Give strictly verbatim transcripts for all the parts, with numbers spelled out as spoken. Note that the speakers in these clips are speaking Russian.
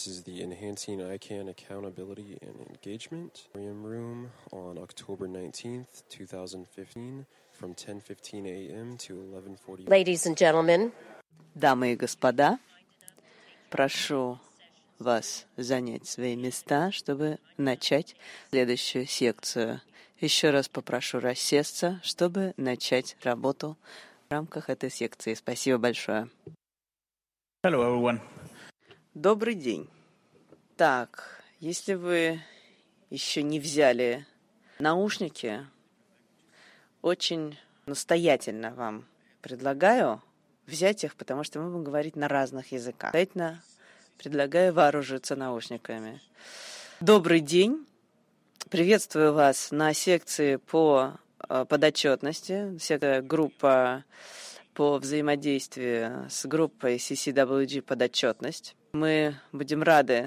This is the Enhancing I CANN Accountability and Engagement Room on October nineteenth, twenty fifteen, from ten fifteen a.m. to eleven forty. Ladies and gentlemen, дамы и господа, прошу вас занять свои места, чтобы начать следующую секцию. Еще раз попрошу рассесться, чтобы начать работу в рамках этой секции. Спасибо большое. Hello, everyone. Добрый день. Так, если вы еще не взяли наушники, очень настоятельно вам предлагаю взять их, потому что мы будем говорить на разных языках. Настоятельно предлагаю вооружиться наушниками. Добрый день. Приветствую вас на секции по подотчетности. Секция группа по взаимодействию с группой си си дабл ю джи подотчетность. Мы будем рады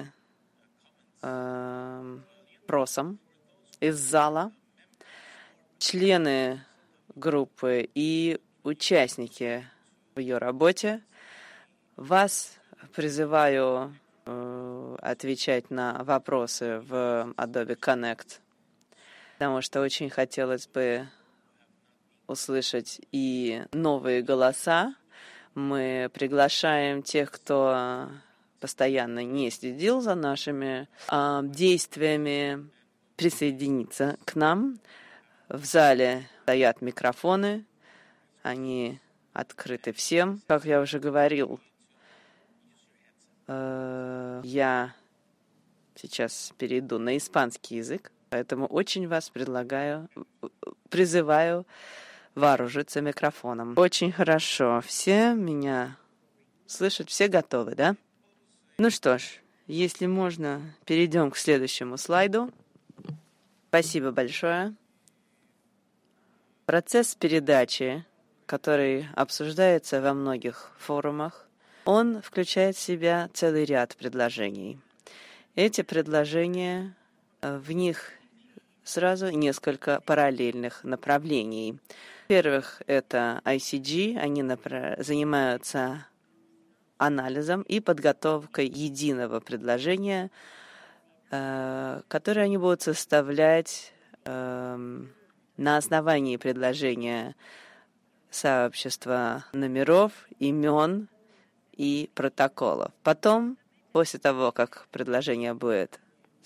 э, просам из зала, члены группы и участники в ее работе. Вас призываю э, отвечать на вопросы в Adobe Connect, потому что очень хотелось бы услышать и новые голоса. Мы приглашаем тех, кто постоянно не следил за нашими э, действиями, присоединиться к нам. В зале стоят микрофоны, они открыты всем. Как я уже говорил, э, я сейчас перейду на испанский язык, поэтому очень вас предлагаю, призываю вооружиться микрофоном. Очень хорошо. Все меня слышат, все готовы, да? Ну что ж, если можно, перейдем к следующему слайду. Спасибо большое. Процесс передачи, который обсуждается во многих форумах, он включает в себя целый ряд предложений. Эти предложения, в них сразу несколько параллельных направлений. Во-первых, это ай си джи, они напр- занимаются анализом и подготовкой единого предложения, э, которое они будут составлять э, на основании предложения сообщества номеров, имен и протоколов. Потом, после того, как предложение будет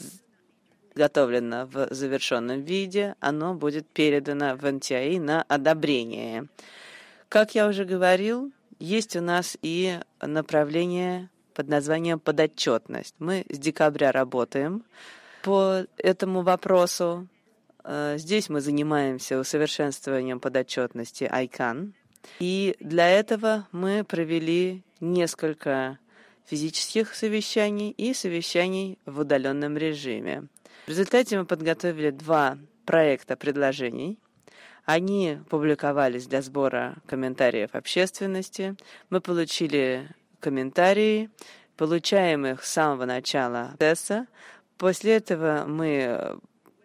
готовлено в завершенном виде, оно будет передано в эн ти ай на одобрение. Как я уже говорил, есть у нас и направление под названием подотчетность. Мы с декабря работаем по этому вопросу. Здесь мы занимаемся усовершенствованием подотчетности ай кан. И для этого мы провели несколько физических совещаний и совещаний в удаленном режиме. В результате мы подготовили два проекта предложений. Они публиковались для сбора комментариев общественности. Мы получили комментарии, получаем их с самого начала процесса. После этого мы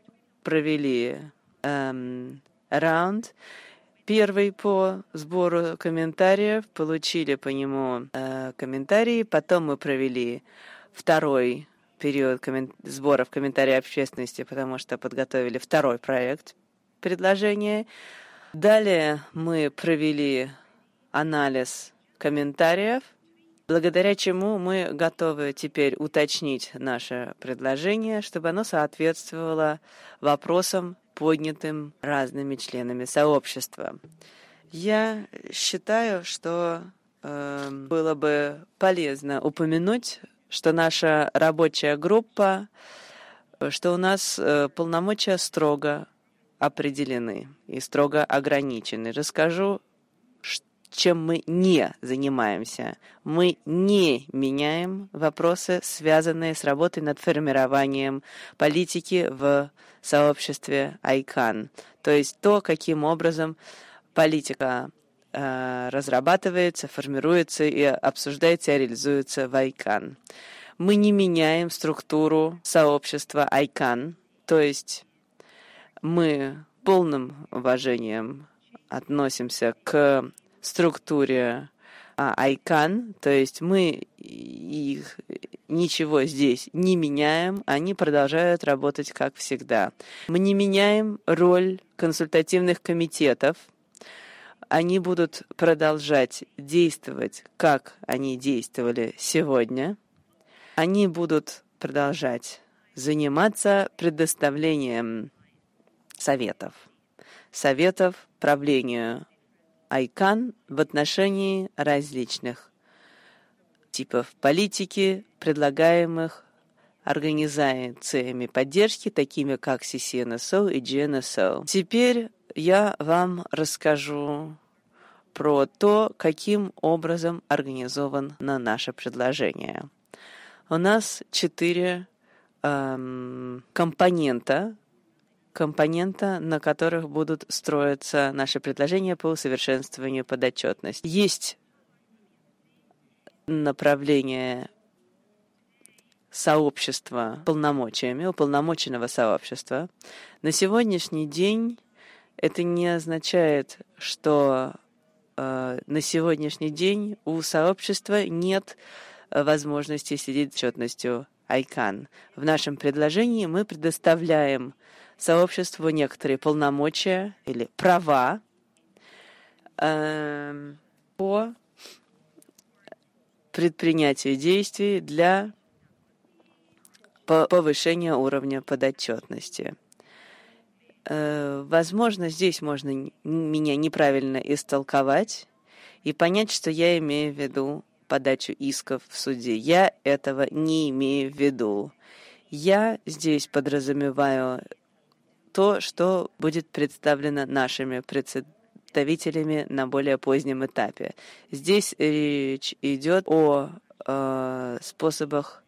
провели эм, раунд, первый по сбору комментариев, получили по нему э, комментарии. Потом мы провели второй период коммен... сборов комментариев общественности, потому что подготовили второй проект предложения. Далее мы провели анализ комментариев, благодаря чему мы готовы теперь уточнить наше предложение, чтобы оно соответствовало вопросам, поднятым разными членами сообщества. Я считаю, что э, было бы полезно упомянуть, что наша рабочая группа, что у нас э, полномочия строго определены и строго ограничены. Расскажу, чем мы не занимаемся. Мы не меняем вопросы, связанные с работой над формированием политики в сообществе ай кан. То есть то, каким образом политика э, разрабатывается, формируется и обсуждается и реализуется в ай кан. Мы не меняем структуру сообщества ай кан, то есть мы полным уважением относимся к структуре ай кан, то есть мы их ничего здесь не меняем, они продолжают работать как всегда. Мы не меняем роль консультативных комитетов. Они будут продолжать действовать, как они действовали сегодня. Они будут продолжать заниматься предоставлением советов. Советов правлению айкан в отношении различных типов политики, предлагаемых организациями поддержки, такими как си си эн эс о и джи эн эс о. Теперь я вам расскажу про то, каким образом организовано наше предложение. У нас четыре эм, компонента, компонента, на которых будут строиться наши предложения по усовершенствованию подотчетности. Есть направление сообщества полномочиями, уполномоченного сообщества. На сегодняшний день это не означает, что э, на сегодняшний день у сообщества нет возможности следить за отчетностью айкан. В нашем предложении мы предоставляем сообществу некоторые полномочия или права э, по предпринятию действий для повышения уровня подотчетности. Э, возможно, здесь можно меня неправильно истолковать и понять, что я имею в виду подачу исков в суде. Я этого не имею в виду. Я здесь подразумеваю то, что будет представлено нашими представителями на более позднем этапе. Здесь речь идет о э, способах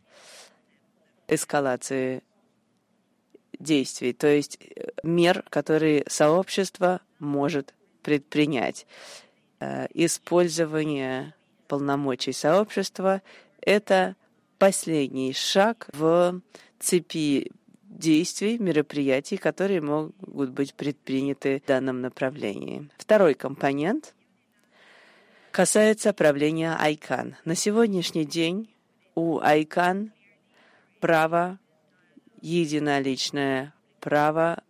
эскалации действий, то есть мер, которые сообщество может предпринять. Э, использование полномочий сообщества – это последний шаг в цепи действий, мероприятий, которые могут быть предприняты в данном направлении. Второй компонент касается правления айкан. На сегодняшний день у айкан право единоличное, право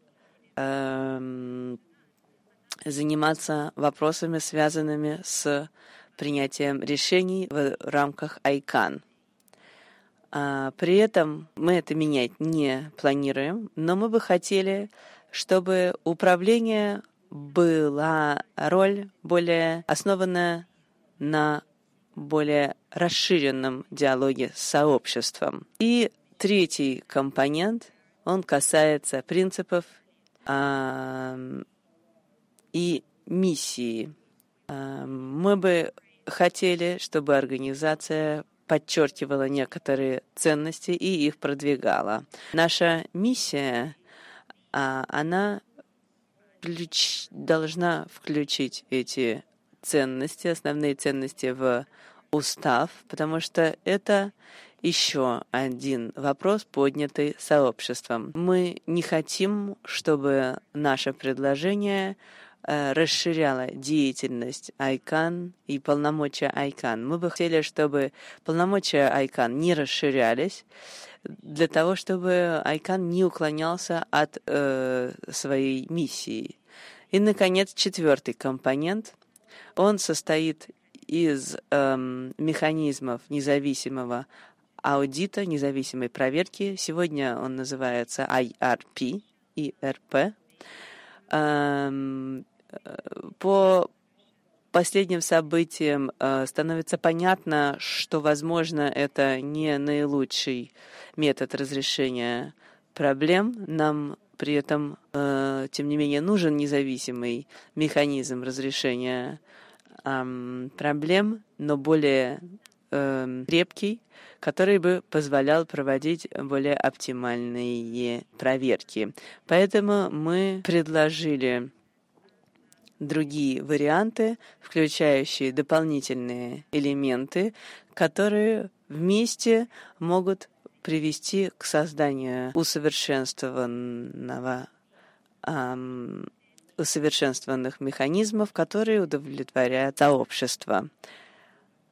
э, заниматься вопросами, связанными с принятием решений в рамках айкан. А, при этом мы это менять не планируем, но мы бы хотели, чтобы управление была роль более основанная на более расширенном диалоге с сообществом. И третий компонент, он касается принципов а, и миссии. А, мы бы хотели, чтобы организация подчеркивала некоторые ценности и их продвигала. Наша миссия, она включ... должна включить эти ценности, основные ценности в устав, потому что это еще один вопрос, поднятый сообществом. Мы не хотим, чтобы наше предложение расширяла деятельность айкан и полномочия айкан. Мы бы хотели, чтобы полномочия айкан не расширялись, для того, чтобы айкан не уклонялся от э, своей миссии. И, наконец, четвертый компонент. Он состоит из э, механизмов независимого аудита, независимой проверки. Сегодня он называется ай ар пи, и эр пи. По последним событиям становится понятно, что, возможно, это не наилучший метод разрешения проблем. Нам при этом, тем не менее, нужен независимый механизм разрешения проблем, но более крепкий, который бы позволял проводить более оптимальные проверки. Поэтому мы предложили другие варианты, включающие дополнительные элементы, которые вместе могут привести к созданию усовершенствованного, эм, усовершенствованных механизмов, которые удовлетворяют сообщество.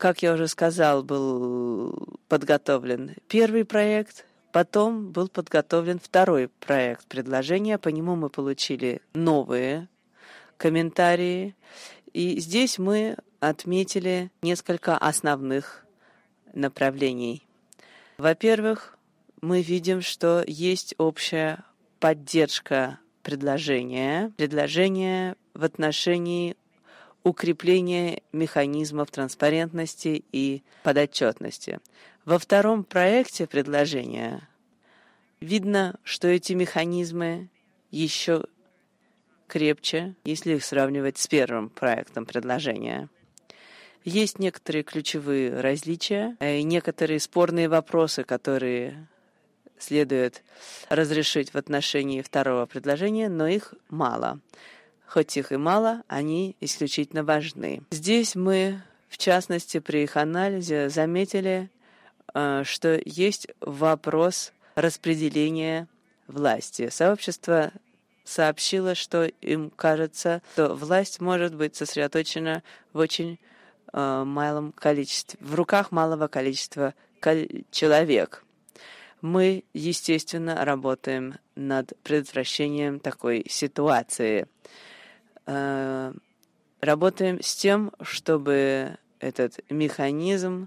как я уже сказал, был подготовлен первый проект, потом был подготовлен второй проект предложения. По нему мы получили новые комментарии. И здесь мы отметили несколько основных направлений. Во-первых, мы видим, что есть общая поддержка предложения, предложения в отношении укрепления механизмов транспарентности и подотчетности. Во втором проекте предложения видно, что эти механизмы еще крепче, если их сравнивать с первым проектом предложения. Есть некоторые ключевые различия и некоторые спорные вопросы, которые следует разрешить в отношении второго предложения, но их мало. Хоть их и мало, они исключительно важны. Здесь мы, в частности, при их анализе заметили, что есть вопрос распределения власти. Сообщество сообщило, что им кажется, что власть может быть сосредоточена в очень э, малом количестве, в руках малого количества человек. Мы, естественно, работаем над предотвращением такой ситуации. Э, работаем с тем, чтобы этот механизм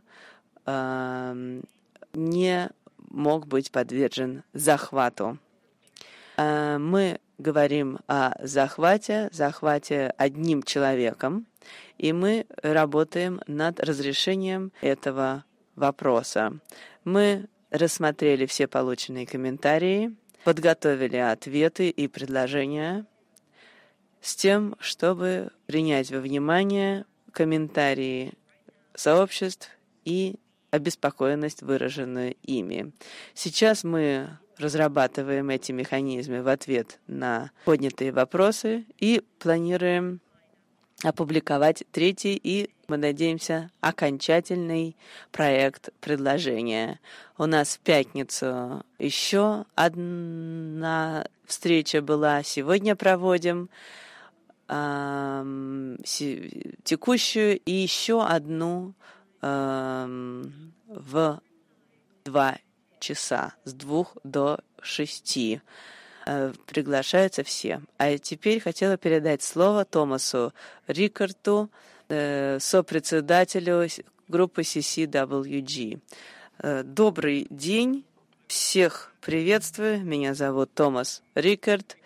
э, не мог быть подвержен захвату. Э, мы говорим о захвате, захвате одним человеком, и мы работаем над разрешением этого вопроса. Мы рассмотрели все полученные комментарии, подготовили ответы и предложения с тем, чтобы принять во внимание комментарии сообществ и обеспокоенность, выраженную ими. Сейчас мы разрабатываем эти механизмы в ответ на поднятые вопросы и планируем опубликовать третий и, мы надеемся, окончательный проект предложения. У нас в пятницу еще одна встреча была, сегодня проводим э, текущую и еще одну э, в два часа, с двух до шести. Приглашаются все. А теперь хотела передать слово Томасу Рикарту, сопредседателю группы си си дабл ю джи. Добрый день, всех приветствую. Меня зовут Томас Рикарт.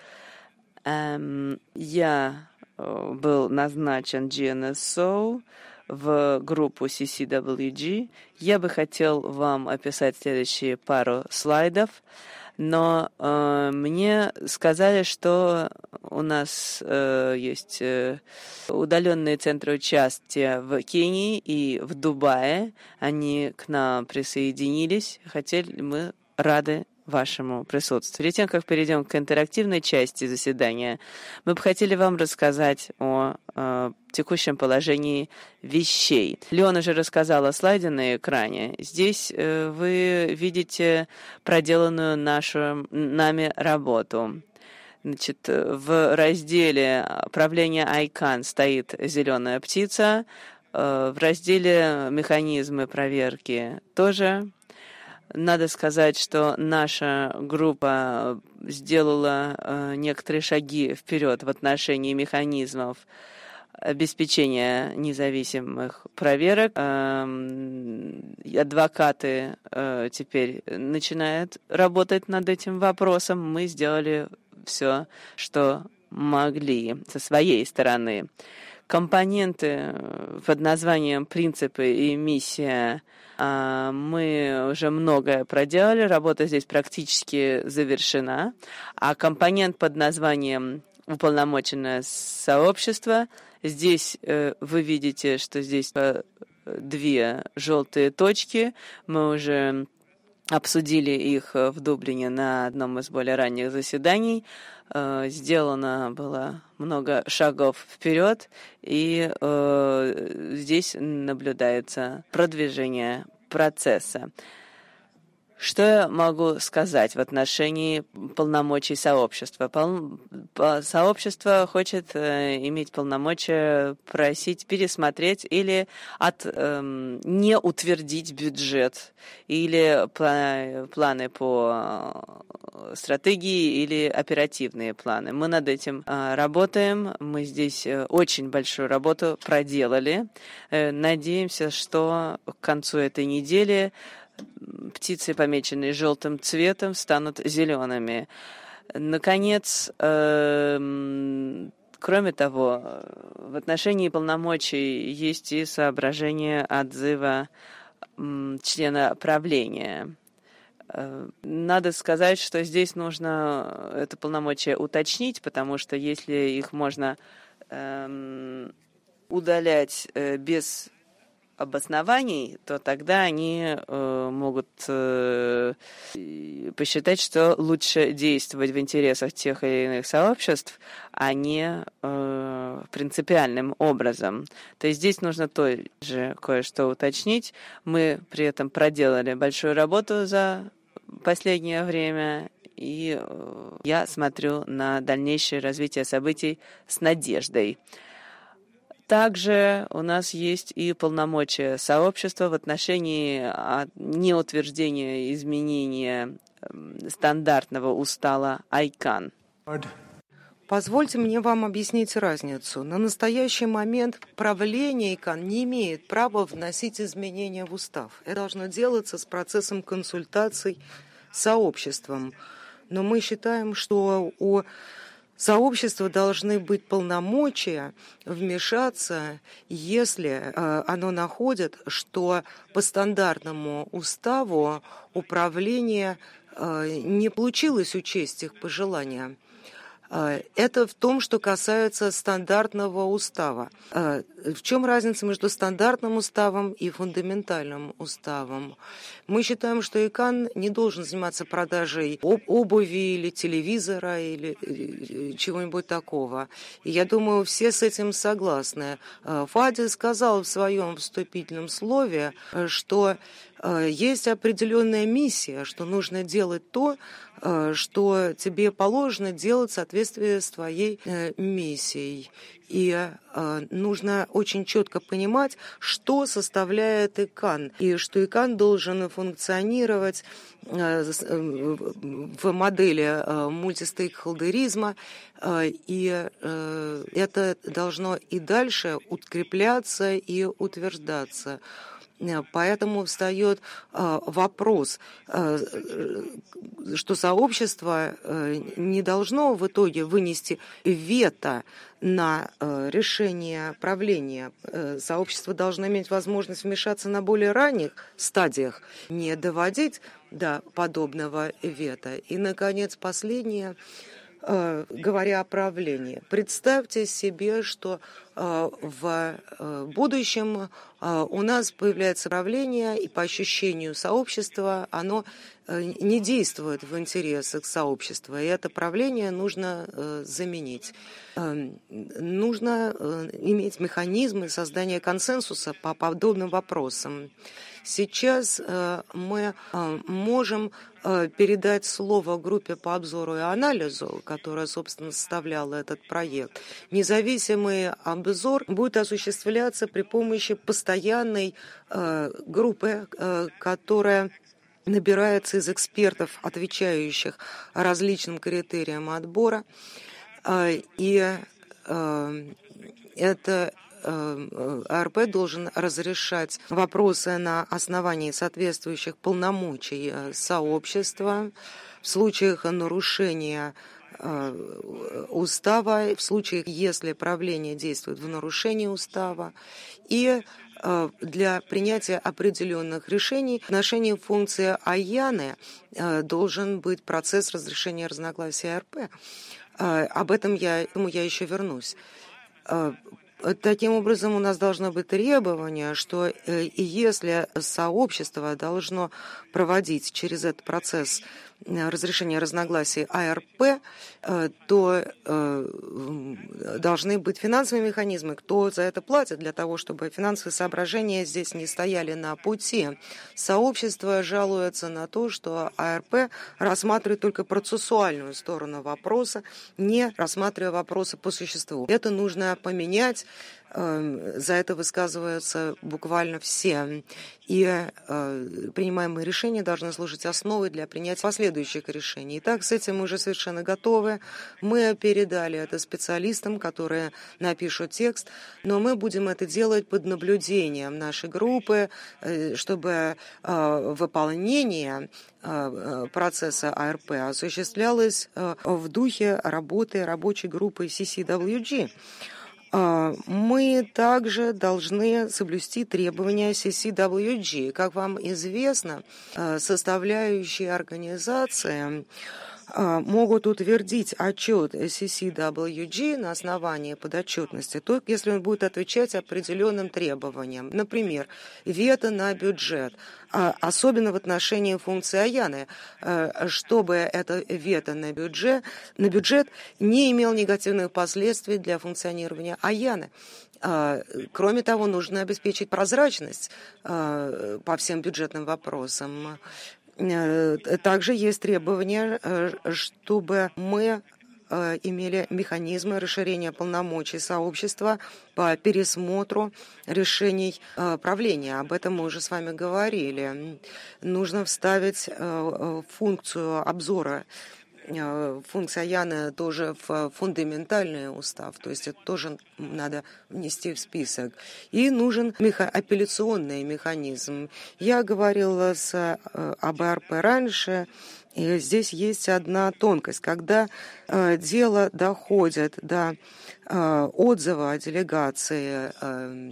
Я был назначен джи эн эс о в группу си си дабл ю джи. Я бы хотел вам описать следующие пару слайдов, но э, мне сказали, что у нас э, есть э, удаленные центры участия в Кении и в Дубае. Они к нам присоединились. Хотели мы рады вашему присутствию. Перед тем, как перейдем к интерактивной части заседания, мы бы хотели вам рассказать о э, текущем положении вещей. Леона уже рассказала о слайде на экране. Здесь э, вы видите проделанную нашу, нами работу. Значит, в разделе «Правление айкан» стоит зеленая птица. Э, в разделе «Механизмы проверки» тоже. Надо сказать, что наша группа сделала э, некоторые шаги вперед в отношении механизмов обеспечения независимых проверок. Э, адвокаты э, теперь начинают работать над этим вопросом. Мы сделали все, что могли со своей стороны. Компоненты под названием «Принципы и миссия» мы уже многое проделали, работа здесь практически завершена. А компонент под названием «Уполномоченное сообщество», здесь вы видите, что здесь две желтые точки. Мы уже обсудили их в Дублине на одном из более ранних заседаний. Сделано было много шагов вперед, и э, здесь наблюдается продвижение процесса. Что я могу сказать в отношении полномочий сообщества? Пол... Сообщество хочет э, иметь полномочия просить пересмотреть или от, э, не утвердить бюджет, или пла- планы по стратегии, или оперативные планы. Мы над этим э, работаем, мы здесь э, очень большую работу проделали. Э, надеемся, что к концу этой недели птицы, помеченные желтым цветом, станут зелеными. Наконец, э, кроме того, в отношении полномочий есть и соображение отзыва э, члена правления. Э, надо сказать, что здесь нужно это полномочие уточнить, потому что если их можно э, удалять э, без обоснований, то тогда они э, могут э, посчитать, что лучше действовать в интересах тех или иных сообществ, а не э, принципиальным образом. То есть здесь нужно тоже кое-что уточнить. Мы при этом проделали большую работу за последнее время, и э, я смотрю на дальнейшее развитие событий с надеждой. Также у нас есть и полномочия сообщества в отношении неутверждения изменения стандартного устава айкан. Позвольте мне вам объяснить разницу. На настоящий момент правление айкан не имеет права вносить изменения в устав. Это должно делаться с процессом консультаций с сообществом. Но мы считаем, что у сообщества должны быть полномочия вмешаться, если э, оно находит, что по стандартному уставу управление э, не получилось учесть их пожелания. Э, это в том, что касается стандартного устава. Э, в чем разница между стандартным уставом и фундаментальным уставом? Мы считаем, что айкан не должен заниматься продажей обуви или телевизора или чего-нибудь такого. И я думаю, все с этим согласны. Фади сказал в своем вступительном слове, что есть определенная миссия, что нужно делать то, что тебе положено делать в соответствии с твоей миссией. И э, нужно очень четко понимать, что составляет айкан, и что айкан должен функционировать э, в модели э, мультистейкхолдеризма, э, и э, это должно и дальше укрепляться и утверждаться. Поэтому встает э, вопрос, э, что сообщество э, не должно в итоге вынести вето на э, решение правления. Э, сообщество должно иметь возможность вмешаться на более ранних стадиях, не доводить до подобного вето. И, наконец, последнее. Э, говоря о правлении, представьте себе, что э, в э, будущем э, у нас появляется правление, и по ощущению сообщества оно э, не действует в интересах сообщества, и это правление нужно э, заменить. Э, нужно э, иметь механизмы создания консенсуса по подобным вопросам. Сейчас э, мы э, можем э, передать слово группе по обзору и анализу, которая, собственно, составляла этот проект. Независимый обзор будет осуществляться при помощи постоянной э, группы, э, которая набирается из экспертов, отвечающих различным критериям отбора. Э, и э, это АРП должен разрешать вопросы на основании соответствующих полномочий сообщества в случаях нарушения устава, в случаях, если правление действует в нарушении устава, и для принятия определенных решений в отношении функции айяны должен быть процесс разрешения разногласий АРП. Об этом я, я еще вернусь. Таким образом, у нас должно быть требование, что и если сообщество должно проводить через этот процесс разрешения разногласий А Р П, то должны быть финансовые механизмы, кто за это платит, для того, чтобы финансовые соображения здесь не стояли на пути. Сообщество жалуется на то, что А Р П рассматривает только процессуальную сторону вопроса, не рассматривая вопросы по существу. Это нужно поменять. За это высказываются буквально все. И э, принимаемые решения должны служить основой для принятия последующих решений. Итак, с этим мы уже совершенно готовы. Мы передали это специалистам, которые напишут текст, но мы будем это делать под наблюдением нашей группы, э, чтобы э, выполнение э, процесса А Р П осуществлялось э, в духе работы рабочей группы Си Си Дабл ю Джи. Мы также должны соблюсти требования Си Си Дабл ю Джи. Как вам известно, составляющие организации могут утвердить отчет Си Си Дабл ю Джи на основании подотчетности, только если он будет отвечать определенным требованиям. Например, вето на бюджет, особенно в отношении функции Аяны, чтобы это вето на бюджет, на бюджет не имел негативных последствий для функционирования Аяны. Кроме того, нужно обеспечить прозрачность по всем бюджетным вопросам. Также есть требование, чтобы мы имели механизмы расширения полномочий сообщества по пересмотру решений правления. Об этом мы уже с вами говорили. Нужно вставить функцию обзора. Функция Аяны тоже в фундаментальный устав, то есть это тоже надо внести в список. И нужен меха- апелляционный механизм. Я говорила с, об А Р П раньше, и здесь есть одна тонкость. Когда э, дело доходит до э, отзыва делегации э,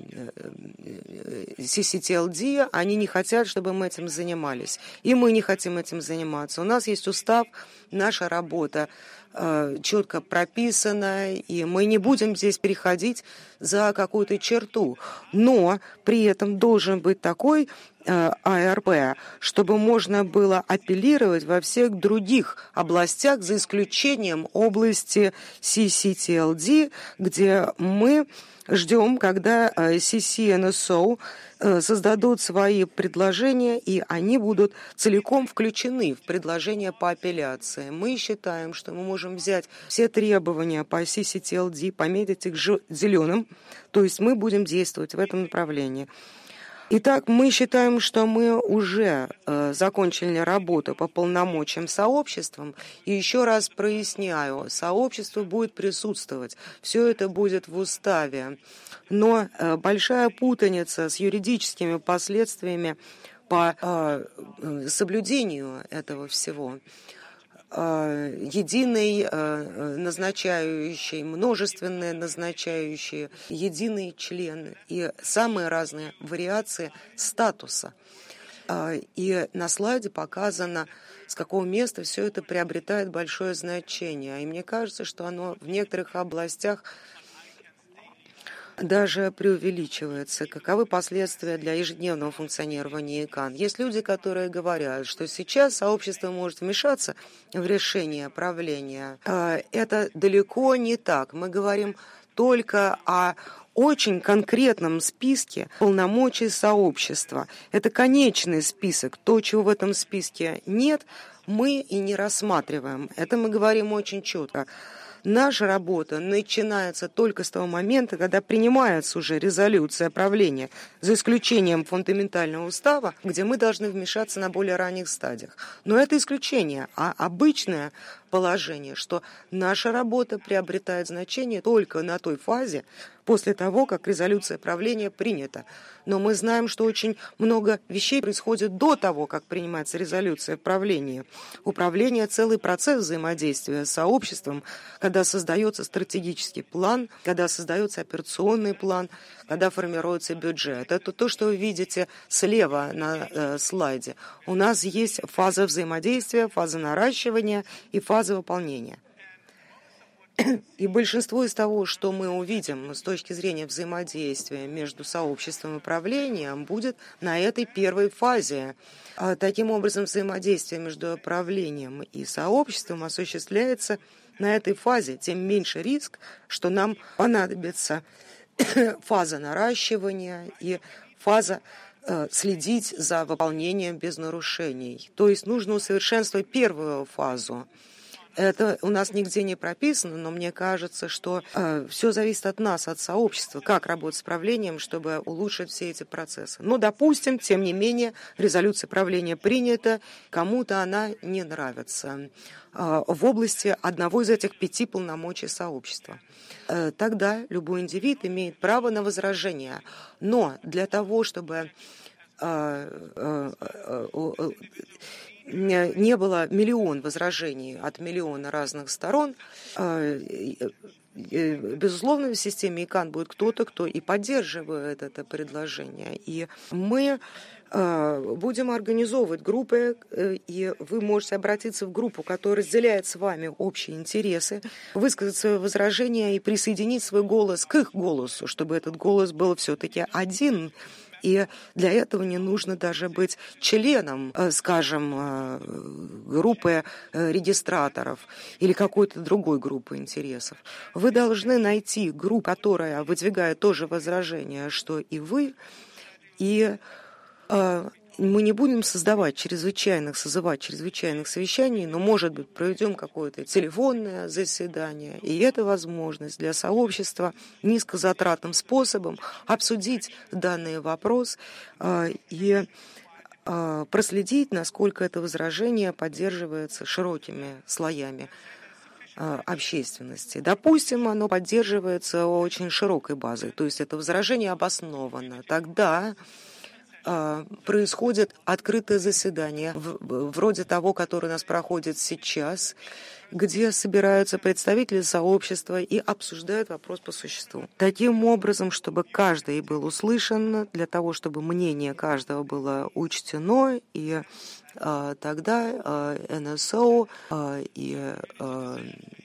э, Си Си Ти Эл Ди, они не хотят, чтобы мы этим занимались. И мы не хотим этим заниматься. У нас есть устав, наша работа э, четко прописана, и мы не будем здесь переходить за какую-то черту. Но при этом должен быть такой А Р П, чтобы можно было апеллировать во всех других областях, за исключением области Си Си Ти Эл Ди, где мы ждем, когда Си Си Эн Эс О создадут свои предложения, и они будут целиком включены в предложения по апелляции. Мы считаем, что мы можем взять все требования по Си Си Ти Эл Ди, пометить их зеленым, то есть мы будем действовать в этом направлении. Итак, мы считаем, что мы уже э, закончили работу по полномочиям сообществом. И еще раз проясняю, сообщество будет присутствовать. Все это будет в уставе. Но э, большая путаница с юридическими последствиями по э, соблюдению этого всего. Единый назначающий, множественные назначающие, единый член и самые разные вариации статуса. И на слайде показано, с какого места все это приобретает большое значение. И мне кажется, что оно в некоторых областях даже преувеличивается. Каковы последствия для ежедневного функционирования ИКАН? Есть люди, которые говорят, что сейчас сообщество может вмешаться в решение правления. Это далеко не так. Мы говорим только о очень конкретном списке полномочий сообщества. Это конечный список. То, чего в этом списке нет, мы и не рассматриваем. Это мы говорим очень четко. Наша работа начинается только с того момента, когда принимается уже резолюция правления, за исключением фундаментального устава, где мы должны вмешаться на более ранних стадиях. Но это исключение, а обычное положение, что наша работа приобретает значение только на той фазе, после того, как резолюция правления принята. Но мы знаем, что очень много вещей происходит до того, как принимается резолюция правления. Управление — целый процесс взаимодействия с сообществом, когда создается стратегический план, когда создается операционный план, когда формируется бюджет. Это то, что вы видите слева на э, слайде. У нас есть фаза взаимодействия, фаза наращивания и фаза выполнения. И большинство из того, что мы увидим с точки зрения взаимодействия между сообществом и правлением, будет на этой первой фазе. А таким образом, взаимодействие между правлением и сообществом осуществляется на этой фазе. Тем меньше риск, что нам понадобится фаза наращивания и фаза э, следить за выполнением без нарушений. То есть нужно усовершенствовать первую фазу. Это у нас нигде не прописано, но мне кажется, что э, все зависит от нас, от сообщества, как работать с правлением, чтобы улучшить все эти процессы. Но, допустим, тем не менее, резолюция правления принята, кому-то она не нравится э, в области одного из этих пяти полномочий сообщества. Э, тогда любой индивид имеет право на возражение. Но для того, чтобы э, э, э, э, не было миллион возражений от миллиона разных сторон, безусловно, в системе ИКАН будет кто-то, кто и поддерживает это предложение. И мы будем организовывать группы, и вы можете обратиться в группу, которая разделяет с вами общие интересы, высказать свои возражения и присоединить свой голос к их голосу, чтобы этот голос был все-таки один. И для этого не нужно даже быть членом, скажем, группы регистраторов или какой-то другой группы интересов. Вы должны найти группу, которая выдвигает тоже возражение, что и вы, и мы не будем создавать чрезвычайных, созывать чрезвычайных совещаний, но, может быть, проведем какое-то телефонное заседание, и это возможность для сообщества низкозатратным способом обсудить данный вопрос э, и э, проследить, насколько это возражение поддерживается широкими слоями э, общественности. Допустим, оно поддерживается очень широкой базой, то есть это возражение обосновано. Тогда происходит открытое заседание, вроде того, которое у нас проходит сейчас, где собираются представители сообщества и обсуждают вопрос по существу. Таким образом, чтобы каждый был услышан, для того, чтобы мнение каждого было учтено, и а, тогда а, эн эс о а, и а,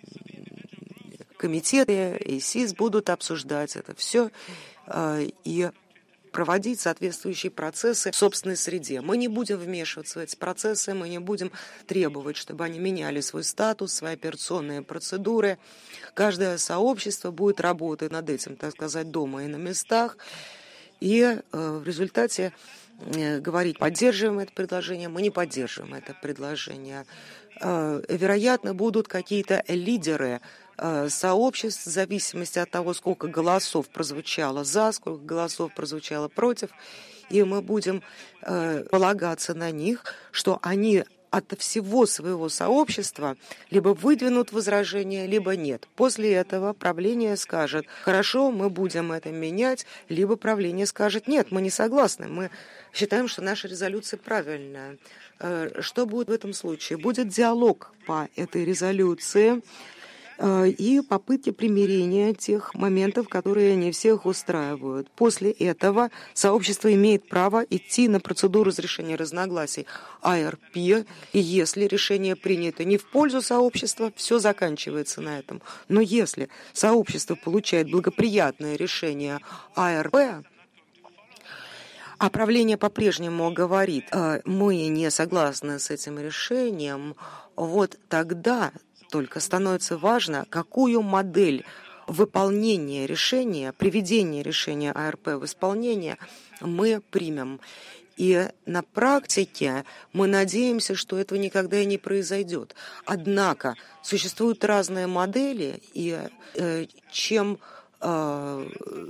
комитеты, и СИС будут обсуждать это все, а, и проводить соответствующие процессы в собственной среде. Мы не будем вмешиваться в эти процессы, мы не будем требовать, чтобы они меняли свой статус, свои операционные процедуры. Каждое сообщество будет работать над этим, так сказать, дома и на местах. И э, в результате э, говорить, поддерживаем это предложение, мы не поддерживаем это предложение. Э, вероятно, будут какие-то лидеры сообществ в зависимости от того, сколько голосов прозвучало за, сколько голосов прозвучало против, и мы будем э, полагаться на них, что они от всего своего сообщества либо выдвинут возражения, либо нет. После этого правление скажет: хорошо, мы будем это менять, либо правление скажет: нет, мы не согласны, мы считаем, что наша резолюция правильная. Э, что будет в этом случае? Будет диалог по этой резолюции и попытки примирения тех моментов, которые не всех устраивают. После этого сообщество имеет право идти на процедуру разрешения разногласий а эр пи, и если решение принято не в пользу сообщества, все заканчивается на этом. Но если сообщество получает благоприятное решение а эр пи, а правление по-прежнему говорит: мы не согласны с этим решением, вот тогда только становится важно, какую модель выполнения решения, приведения решения а эр пи в исполнение мы примем. И на практике мы надеемся, что этого никогда и не произойдет. Однако существуют разные модели, и э, чем э,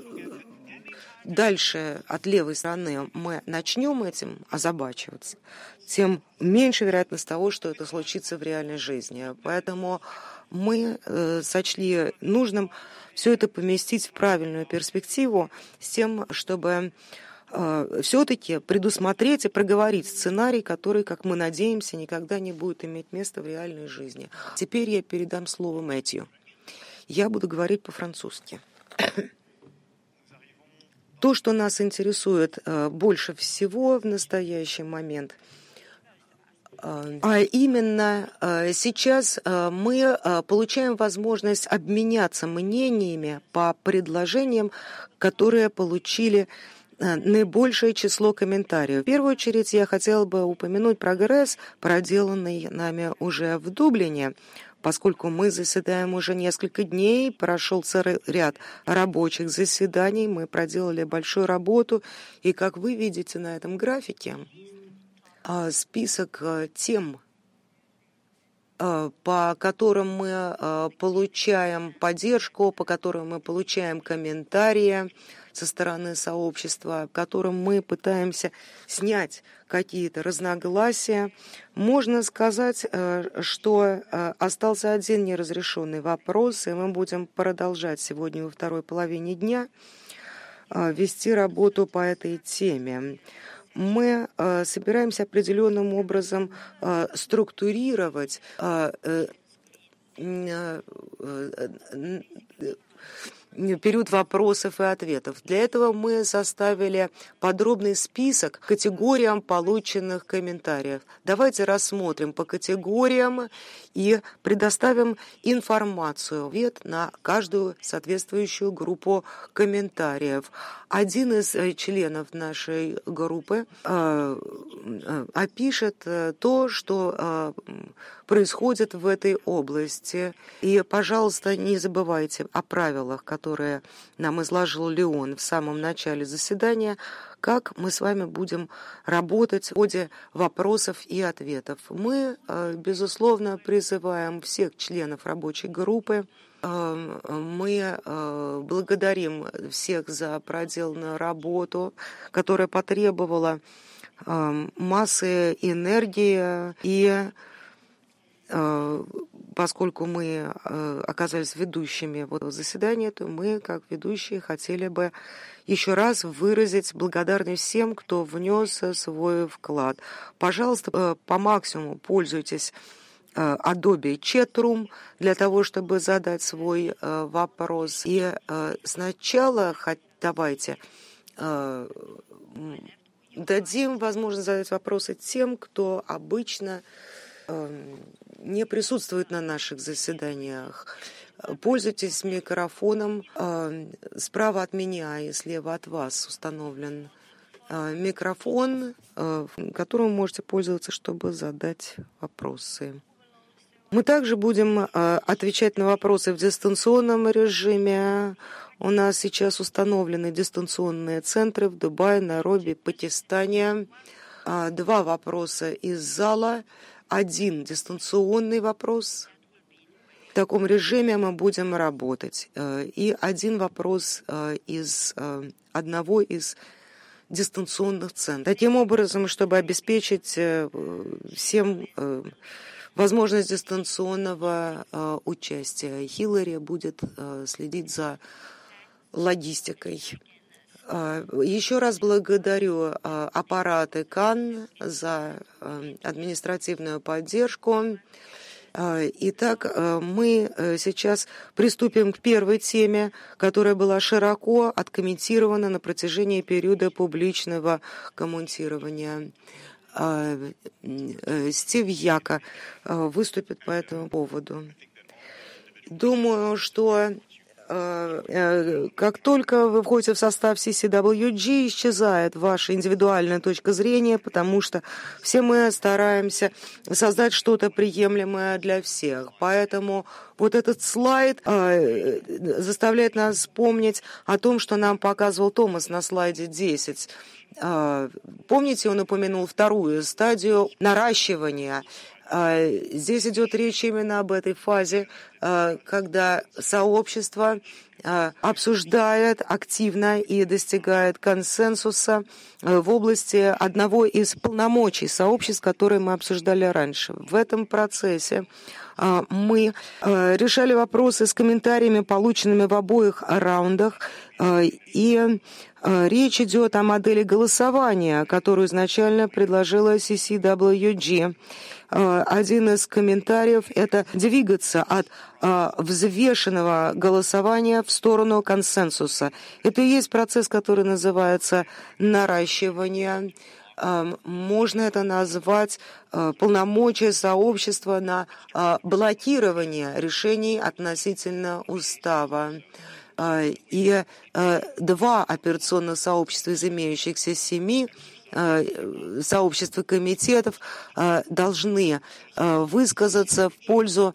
дальше от левой стороны мы начнем этим озабачиваться, тем меньше вероятность того, что это случится в реальной жизни. Поэтому мы э, сочли нужным все это поместить в правильную перспективу с тем, чтобы э, все-таки предусмотреть и проговорить сценарий, который, как мы надеемся, никогда не будет иметь места в реальной жизни. Теперь я передам слово Мэтью. Я буду говорить по-французски. То, что нас интересует э, больше всего в настоящий момент, А именно сейчас мы получаем возможность обменяться мнениями по предложениям, которые получили наибольшее число комментариев. В первую очередь я хотела бы упомянуть прогресс, проделанный нами уже в Дублине, поскольку мы заседаем уже несколько дней, прошел целый ряд рабочих заседаний, мы проделали большую работу, и, как вы видите на этом графике, список тем, по которым мы получаем поддержку, по которым мы получаем комментарии со стороны сообщества, в котором мы пытаемся снять какие-то разногласия. Можно сказать, что остался один неразрешенный вопрос, и мы будем продолжать сегодня во второй половине дня вести работу по этой теме. Мы э, собираемся определенным образом э, структурировать э, э, э, э, период вопросов и ответов. Для этого мы составили подробный список категориям полученных комментариев. Давайте рассмотрим по категориям и предоставим информацию, ответ на каждую соответствующую группу комментариев. Один из членов нашей группы э, опишет то, что э, происходит в этой области. И, пожалуйста, не забывайте о правилах, которые нам изложил Леон в самом начале заседания, как мы с вами будем работать в ходе вопросов и ответов. Мы, безусловно, призываем всех членов рабочей группы. Мы благодарим всех за проделанную работу, которая потребовала массы энергии, и поскольку мы оказались ведущими вот заседания, то мы, как ведущие, хотели бы еще раз выразить благодарность всем, кто внес свой вклад. Пожалуйста, по максимуму пользуйтесь Adobe Chatroom для того, чтобы задать свой вопрос. И сначала давайте дадим возможность задать вопросы тем, кто обычно не присутствует на наших заседаниях. Пользуйтесь микрофоном. Справа от меня и слева от вас установлен микрофон, которым вы можете пользоваться, чтобы задать вопросы. Мы также будем отвечать на вопросы в дистанционном режиме. У нас сейчас установлены дистанционные центры в Дубае, Найроби, Пакистане. Два вопроса из зала, один дистанционный вопрос. В таком режиме мы будем работать. И один вопрос из одного из дистанционных центров. Таким образом, чтобы обеспечить всем возможность дистанционного участия. Хиллари будет следить за логистикой. Еще раз благодарю аппараты КАН за административную поддержку. Итак, мы сейчас приступим к первой теме, которая была широко откомментирована на протяжении периода публичного комментирования. Стив Яка выступит по этому поводу. Думаю, что как только вы входите в состав си си дабл ю джи, исчезает ваша индивидуальная точка зрения, потому что все мы стараемся создать что-то приемлемое для всех. Поэтому вот этот слайд э, заставляет нас вспомнить о том, что нам показывал Томас на слайде десять. Э, помните, он упомянул вторую стадию наращивания. Здесь идет речь именно об этой фазе, когда сообщество обсуждает активно и достигает консенсуса в области одного из полномочий сообществ, которые мы обсуждали раньше. В этом процессе мы решали вопросы с комментариями, полученными в обоих раундах, и речь идет о модели голосования, которую изначально предложила си си дабл ю джи. Один из комментариев – это двигаться от взвешенного голосования в сторону консенсуса. Это и есть процесс, который называется наращивание. Можно это назвать полномочия сообщества на блокирование решений относительно устава. И два операционных сообщества из имеющихся семи сообщества комитетов должны высказаться в пользу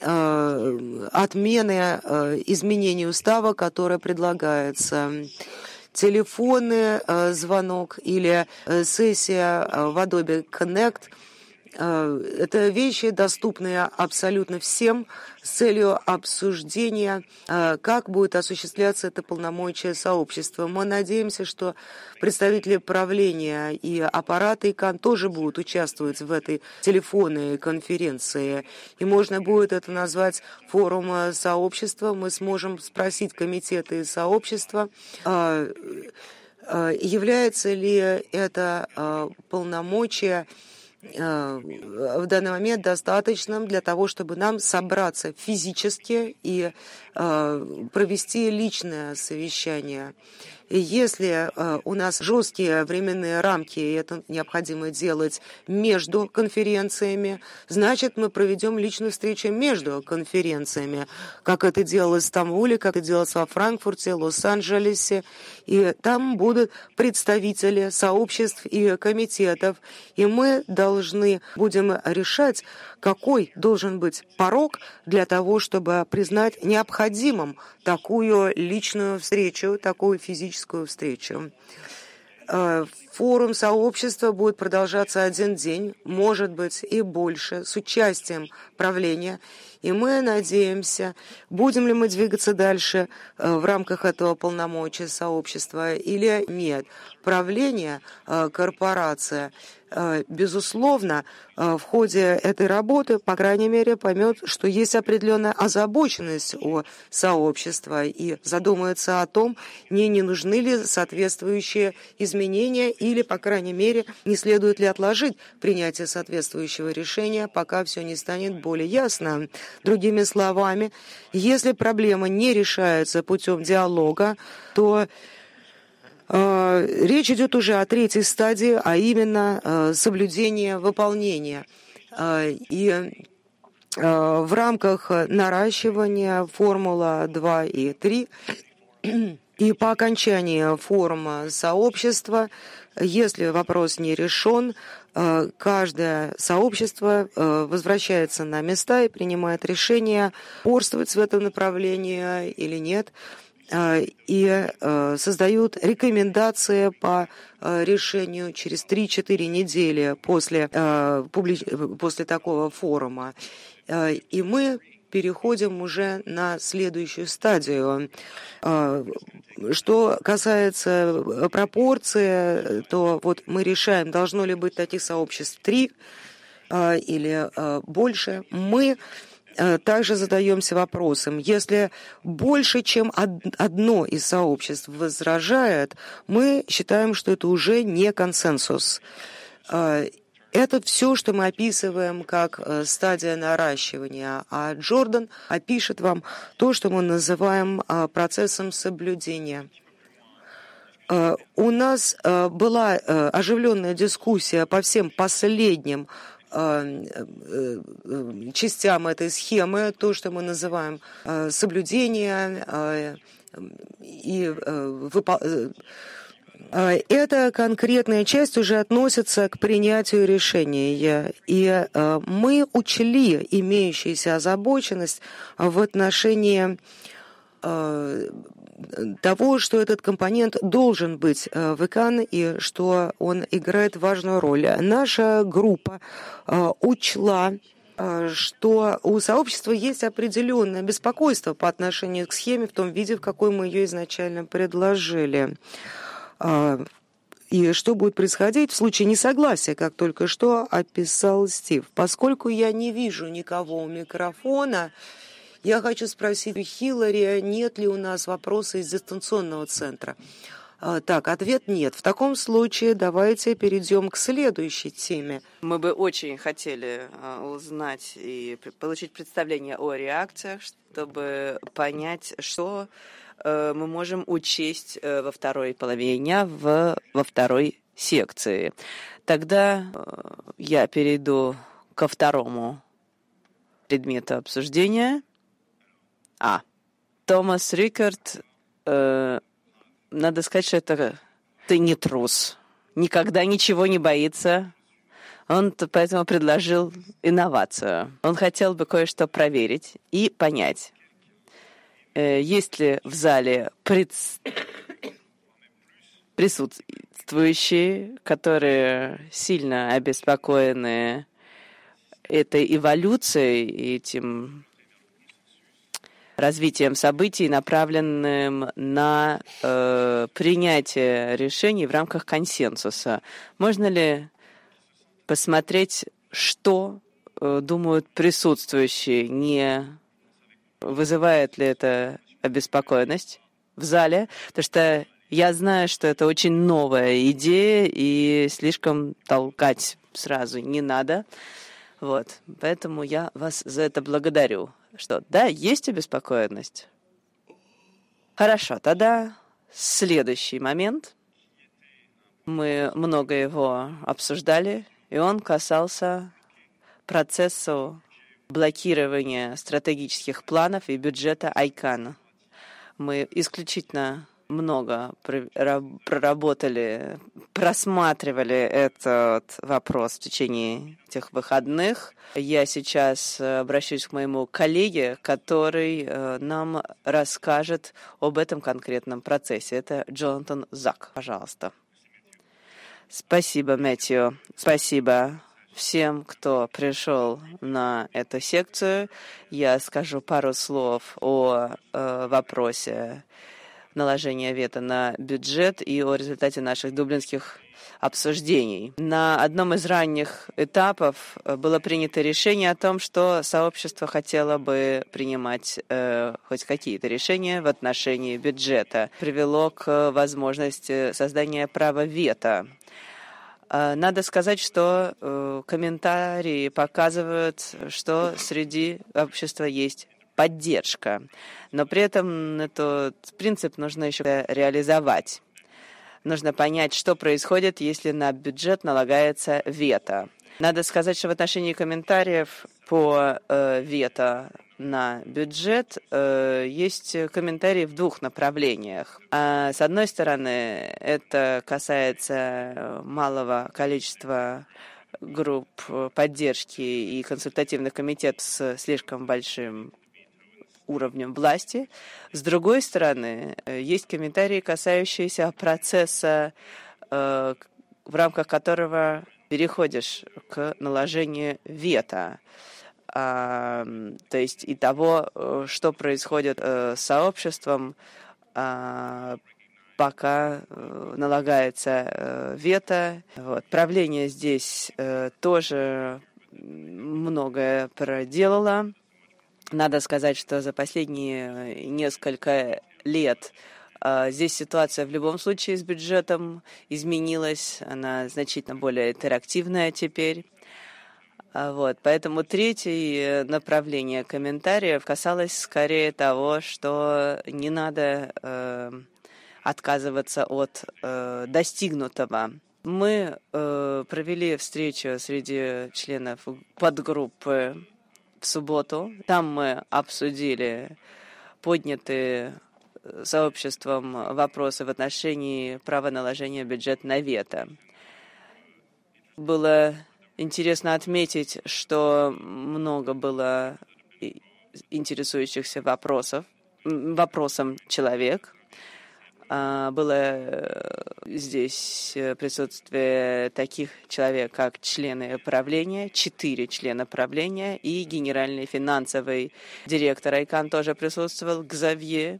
отмены изменений устава, которое предлагается. Телефонный звонок или сессия в Adobe Connect – это вещи, доступные абсолютно всем с целью обсуждения, как будет осуществляться это полномочие сообщества. Мы надеемся, что представители правления и аппарата ИКАН тоже будут участвовать в этой телефонной конференции. И можно будет это назвать форумом сообщества. Мы сможем спросить комитеты сообщества, является ли это полномочие в данный момент достаточным для того, чтобы нам собраться физически и провести личное совещание. И если у нас жесткие временные рамки, и это необходимо делать между конференциями, значит, мы проведем личную встречу между конференциями, как это делалось в Стамбуле, как это делалось во Франкфурте, Лос-Анджелесе. И там будут представители сообществ и комитетов, и мы должны будем решать, какой должен быть порог для того, чтобы признать необходимым такую личную встречу, такую физическую встречу. Форум сообщества будет продолжаться один день, может быть и больше, с участием правления. И мы надеемся, будем ли мы двигаться дальше в рамках этого полномочия сообщества или нет. Правление, корпорация, безусловно, в ходе этой работы, по крайней мере, поймет, что есть определенная озабоченность у сообщества и задумается о том, не, не нужны ли соответствующие изменения или, по крайней мере, не следует ли отложить принятие соответствующего решения, пока все не станет более ясно. Другими словами, если проблема не решается путем диалога, то речь идет уже о третьей стадии, а именно соблюдение выполнения. И в рамках наращивания формула два и три и по окончании форума сообщества, если вопрос не решен, каждое сообщество возвращается на места и принимает решение, упорствовать в этом направлении или нет, и создают рекомендации по решению через три-четыре недели после, после такого форума. И мы переходим уже на следующую стадию. Что касается пропорции, то вот мы решаем, должно ли быть таких сообществ три или больше. Мы также задаемся вопросом, если больше, чем одно из сообществ возражает, мы считаем, что это уже не консенсус. Это все, что мы описываем как стадия наращивания, а Джордан опишет вам то, что мы называем процессом соблюдения. У нас была оживленная дискуссия по всем последним частям этой схемы, то, что мы называем соблюдение и выполнение. Эта конкретная часть уже относится к принятию решения, и мы учли имеющуюся озабоченность в отношении того, что этот компонент должен быть в ИКАН и что он играет важную роль. Наша группа учла, что у сообщества есть определенное беспокойство по отношению к схеме в том виде, в какой мы ее изначально предложили. И что будет происходить в случае несогласия, как только что описал Стив. Поскольку я не вижу никого у микрофона, я хочу спросить у Хиллари, нет ли у нас вопроса из дистанционного центра. Так, ответ нет. В таком случае давайте перейдем к следующей теме. Мы бы очень хотели узнать и получить представление о реакциях, чтобы понять, что мы можем учесть во второй половине дня в, во второй секции. Тогда я перейду ко второму предмету обсуждения. А. Томас Рикард, э, надо сказать, что это ты не трус. Никогда ничего не боится. Он поэтому предложил инновацию. Он хотел бы кое-что проверить и понять, э, есть ли в зале пред... присутствующие, которые сильно обеспокоены этой эволюцией, этим развитием событий, направленным на э, принятие решений в рамках консенсуса. Можно ли посмотреть, что э, думают присутствующие? Не вызывает ли это обеспокоенность в зале? Потому что я знаю, что это очень новая идея, и слишком толкать сразу не надо. Вот. Поэтому я вас за это благодарю. Что, да, есть обеспокоенность? Хорошо, тогда следующий момент. Мы много его обсуждали, и он касался процесса блокирования стратегических планов и бюджета айкан. Мы исключительно много проработали, просматривали этот вопрос в течение этих выходных. Я сейчас обращусь к моему коллеге, который нам расскажет об этом конкретном процессе. Это Джонатан Зак. Пожалуйста. Спасибо, Мэтью. Спасибо всем, кто пришел на эту секцию. Я скажу пару слов о э, вопросе наложения вето на бюджет и о результате наших дублинских обсуждений. На одном из ранних этапов было принято решение о том, что сообщество хотело бы принимать э, хоть какие-то решения в отношении бюджета. Привело к возможности создания права вето. Надо сказать, что э, комментарии показывают, что среди общества есть поддержка, но при этом этот принцип нужно еще реализовать. Нужно понять, что происходит, если на бюджет налагается вето. Надо сказать, что в отношении комментариев по э, вето на бюджет э, есть комментарии в двух направлениях. А, с одной стороны, это касается малого количества групп поддержки и консультативных комитетов с слишком большим уровнем власти. С другой стороны, есть комментарии, касающиеся процесса, э, в рамках которого переходишь к наложению вето. А, то есть и того, что происходит э, с сообществом, а, пока э, налагается э, вето. Вот. Правление здесь э, тоже многое проделало. Надо сказать, что за последние несколько лет э, здесь ситуация в любом случае с бюджетом изменилась. Она значительно более интерактивная теперь. Вот, поэтому третье направление комментариев касалось скорее того, что не надо э, отказываться от э, достигнутого. Мы э, провели встречу среди членов подгруппы в субботу. Там мы обсудили поднятые сообществом вопросы в отношении права наложения бюджета на вето. Было интересно отметить, что много было интересующихся вопросов, вопросом человек. Было здесь присутствие таких человек, как члены правления, четыре члена правления и генеральный финансовый директор айкан тоже присутствовал, Кзавье.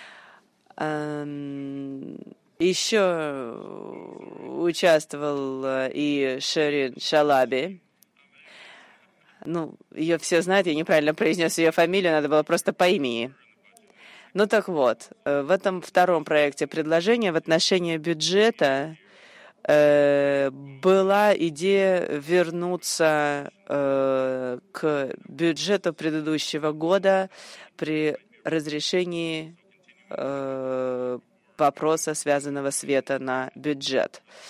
Еще участвовал и Шерин Шалаби. Ну, ее все знают, я неправильно произнес ее фамилию, надо было просто по имени. Ну так вот, в этом втором проекте предложения в отношении бюджета э, была идея вернуться э, к бюджету предыдущего года при разрешении э, вопроса, связанного с вето на бюджет.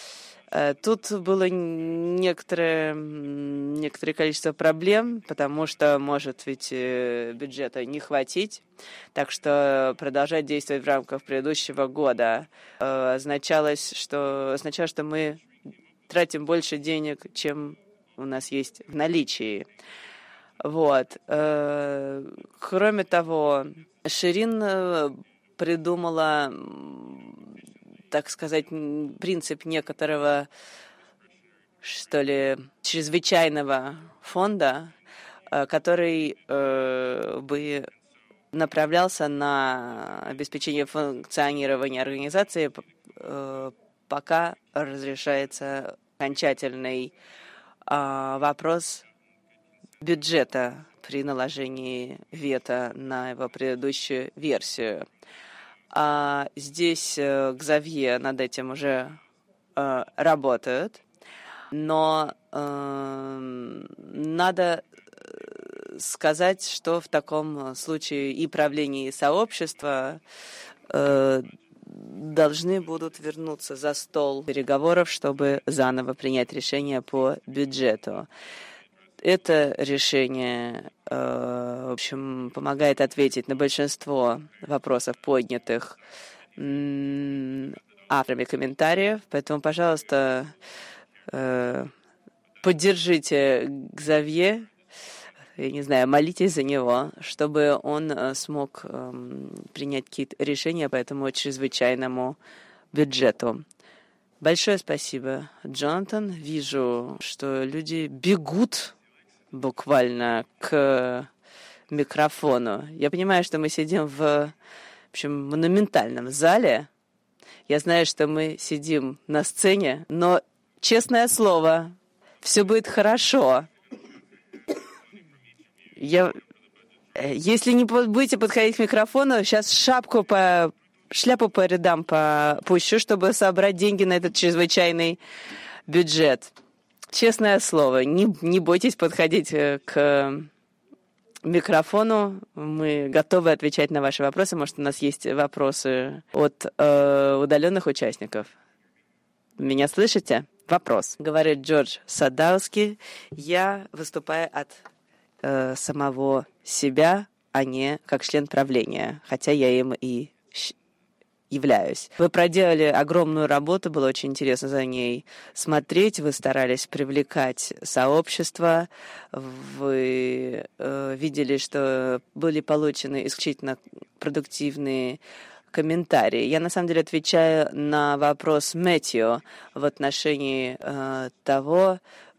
Тут было некоторое, некоторое количество проблем, потому что может ведь бюджета не хватить. Так что продолжать действовать в рамках предыдущего года означалось, что, означало, что мы тратим больше денег, чем у нас есть в наличии. Вот. Кроме того, Ширин придумала, так сказать, принцип некоторого, что ли, чрезвычайного фонда, который бы направлялся на обеспечение функционирования организации, пока разрешается окончательный вопрос бюджета при наложении вето на его предыдущую версию. А здесь Ксавье над этим уже э, работает, но э, надо сказать, что в таком случае и правление, и сообщество э, должны будут вернуться за стол переговоров, чтобы заново принять решение по бюджету. Это решение, в общем, помогает ответить на большинство вопросов, поднятых авторами комментариев. Поэтому, пожалуйста, поддержите Ксавье, я не знаю, молитесь за него, чтобы он смог принять какие-то решения по этому чрезвычайному бюджету. Большое спасибо, Джонатан. Вижу, что люди бегут буквально к микрофону. Я понимаю, что мы сидим в, в общем, монументальном зале. Я знаю, что мы сидим на сцене, но, честное слово, все будет хорошо. Я... Если не будете подходить к микрофону, сейчас шапку по... шляпу по рядам попущу, чтобы собрать деньги на этот чрезвычайный бюджет. Честное слово, не, не бойтесь подходить к микрофону. Мы готовы отвечать на ваши вопросы. Может, у нас есть вопросы от э, удаленных участников. Меня слышите? Вопрос. Говорит Джордж Садауски. Я выступаю от э, самого себя, а не как член правления, хотя я им и являюсь. Вы проделали огромную работу, было очень интересно за ней смотреть, вы старались привлекать сообщество, вы э, видели, что были получены исключительно продуктивные комментарии. Я, на самом деле, отвечаю на вопрос Мэтью в отношении э, того,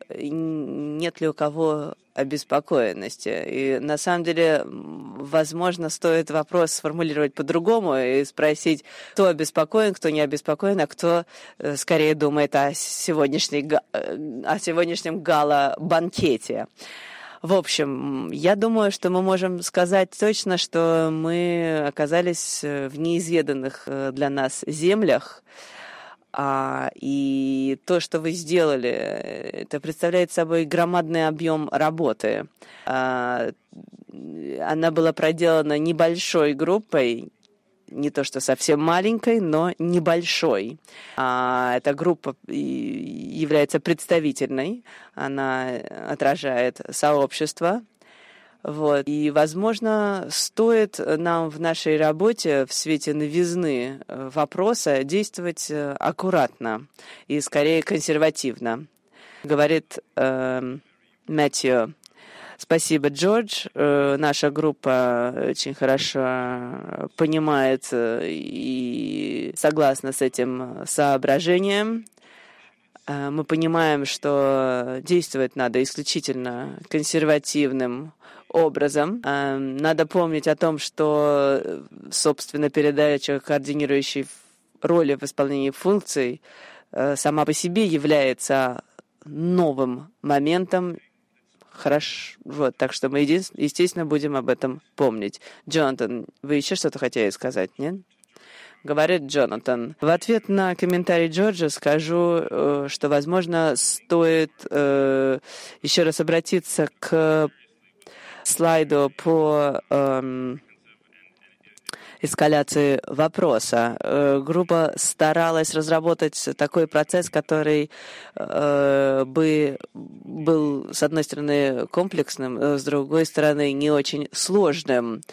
нет ли у кого обеспокоенности. И на самом деле, возможно, стоит вопрос сформулировать по-другому и спросить, кто обеспокоен, кто не обеспокоен, а кто э, скорее думает о, сегодняшней, о сегодняшнем гала-банкете. В общем, я думаю, что мы можем сказать точно, что мы оказались в неизведанных для нас землях. А, и то, что вы сделали, это представляет собой громадный объем работы. А, она была проделана небольшой группой, не то что совсем маленькой, но небольшой. А, эта группа является представительной, она отражает сообщество. Вот. И, возможно, стоит нам в нашей работе в свете новизны вопроса действовать аккуратно и скорее консервативно. Говорит э, Мэтью. Спасибо, Джордж. Э, наша группа очень хорошо понимает и согласна с этим соображением. Э, мы понимаем, что действовать надо исключительно консервативным образом. Надо помнить о том, что, собственно, передача координирующей роли в исполнении функций сама по себе является новым моментом. Хорошо. Вот, так что мы, естественно, будем об этом помнить. Джонатан, вы еще что-то хотели сказать, нет? Говорит Джонатан. В ответ на комментарий Джорджа скажу, что, возможно, стоит еще раз обратиться к слайду по эм, эскаляции вопроса. Группа старалась разработать такой процесс, который бы был, с одной стороны, комплексным, с другой стороны, не очень сложным.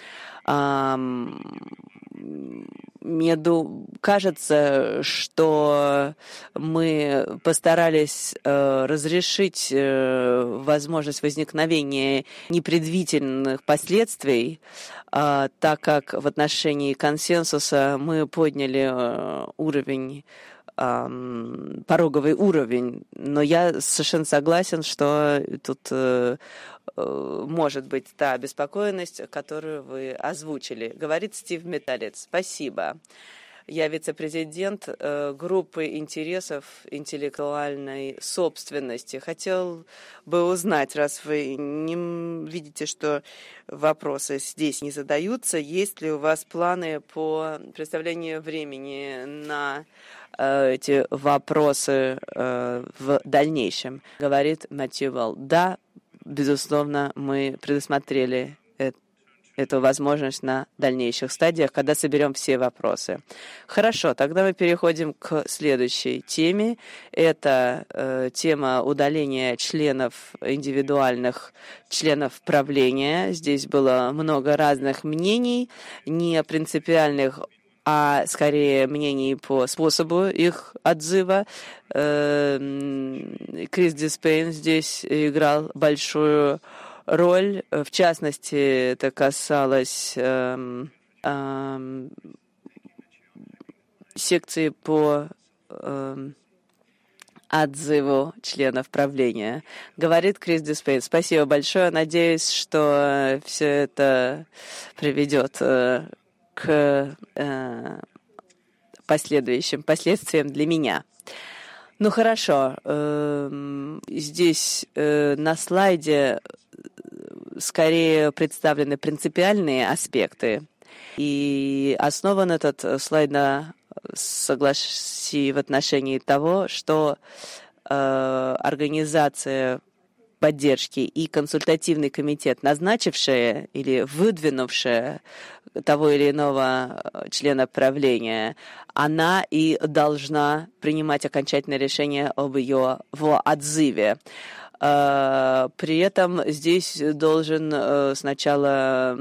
Мне кажется, что мы постарались э, разрешить э, возможность возникновения непредвиденных последствий, э, так как в отношении консенсуса мы подняли э, уровень, э, пороговый уровень. Но я совершенно согласен, что тут э, может быть та обеспокоенность, которую вы озвучили. Говорит Стив Металец. Спасибо. Я вице-президент э, группы интересов интеллектуальной собственности. Хотел бы узнать, раз вы не видите, что вопросы здесь не задаются, есть ли у вас планы по представлению времени на э, эти вопросы э, в дальнейшем? Говорит Мэтью Волл. Да, безусловно, мы предусмотрели эту возможность на дальнейших стадиях, когда соберем все вопросы. Хорошо, тогда мы переходим к следующей теме. Это э, тема удаления членов, индивидуальных членов правления. Здесь было много разных мнений, не принципиальных, а скорее мнений по способу их отзыва. Крис Диспейн здесь играл большую роль. В частности, это касалось эм, эм, секции по эм, отзыву членов правления. Говорит Крис Диспейн. Спасибо большое. Надеюсь, что все это приведет э, к э, последующим последствиям для меня. Ну хорошо, э, здесь э, на слайде скорее представлены принципиальные аспекты, и основан этот слайд на согласии в отношении того, что э, организация поддержки и консультативный комитет, назначившие или выдвинувшие того или иного члена правления, она и должна принимать окончательное решение об ее в отзыве. При этом здесь должен сначала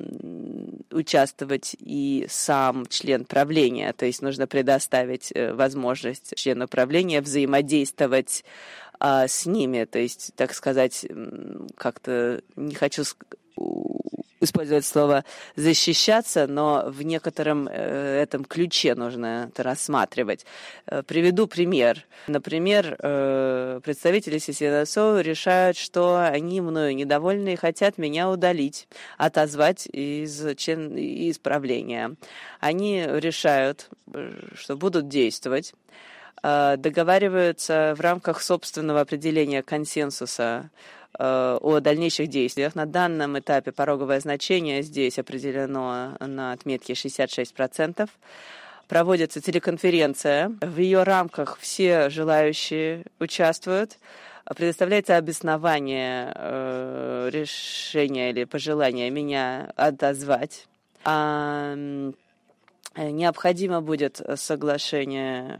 участвовать и сам член правления, то есть нужно предоставить возможность члену правления взаимодействовать с ними, то есть, так сказать, как-то не хочу использовать слово «защищаться», но в некотором э, этом ключе нужно это рассматривать. Э, приведу пример. Например, э, представители си си эн эс о решают, что они мною недовольны и хотят меня удалить, отозвать из, член, из правления. Они решают, что будут действовать, э, договариваются в рамках собственного определения консенсуса о дальнейших действиях. На данном этапе пороговое значение здесь определено на отметке шестьдесят шесть процентов. Проводится телеконференция. В ее рамках все желающие участвуют. Предоставляется обоснование э, решения или пожелания меня отозвать. А, необходимо будет соглашение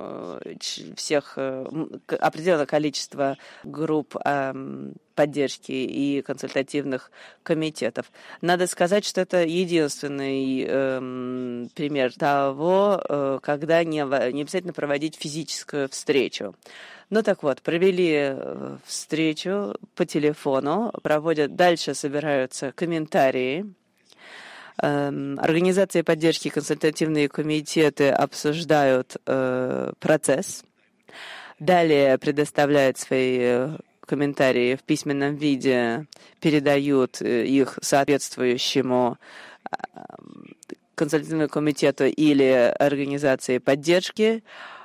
всех определенного количества групп поддержки и консультативных комитетов. Надо сказать, что это единственный э, пример того, э, когда не, не обязательно проводить физическую встречу. Ну так вот, провели встречу по телефону, проводят, дальше собираются комментарии. Организации поддержки и консультативные комитеты обсуждают э, процесс. Далее предоставляют свои комментарии в письменном виде, передают их соответствующему консультативному комитету или организации поддержки.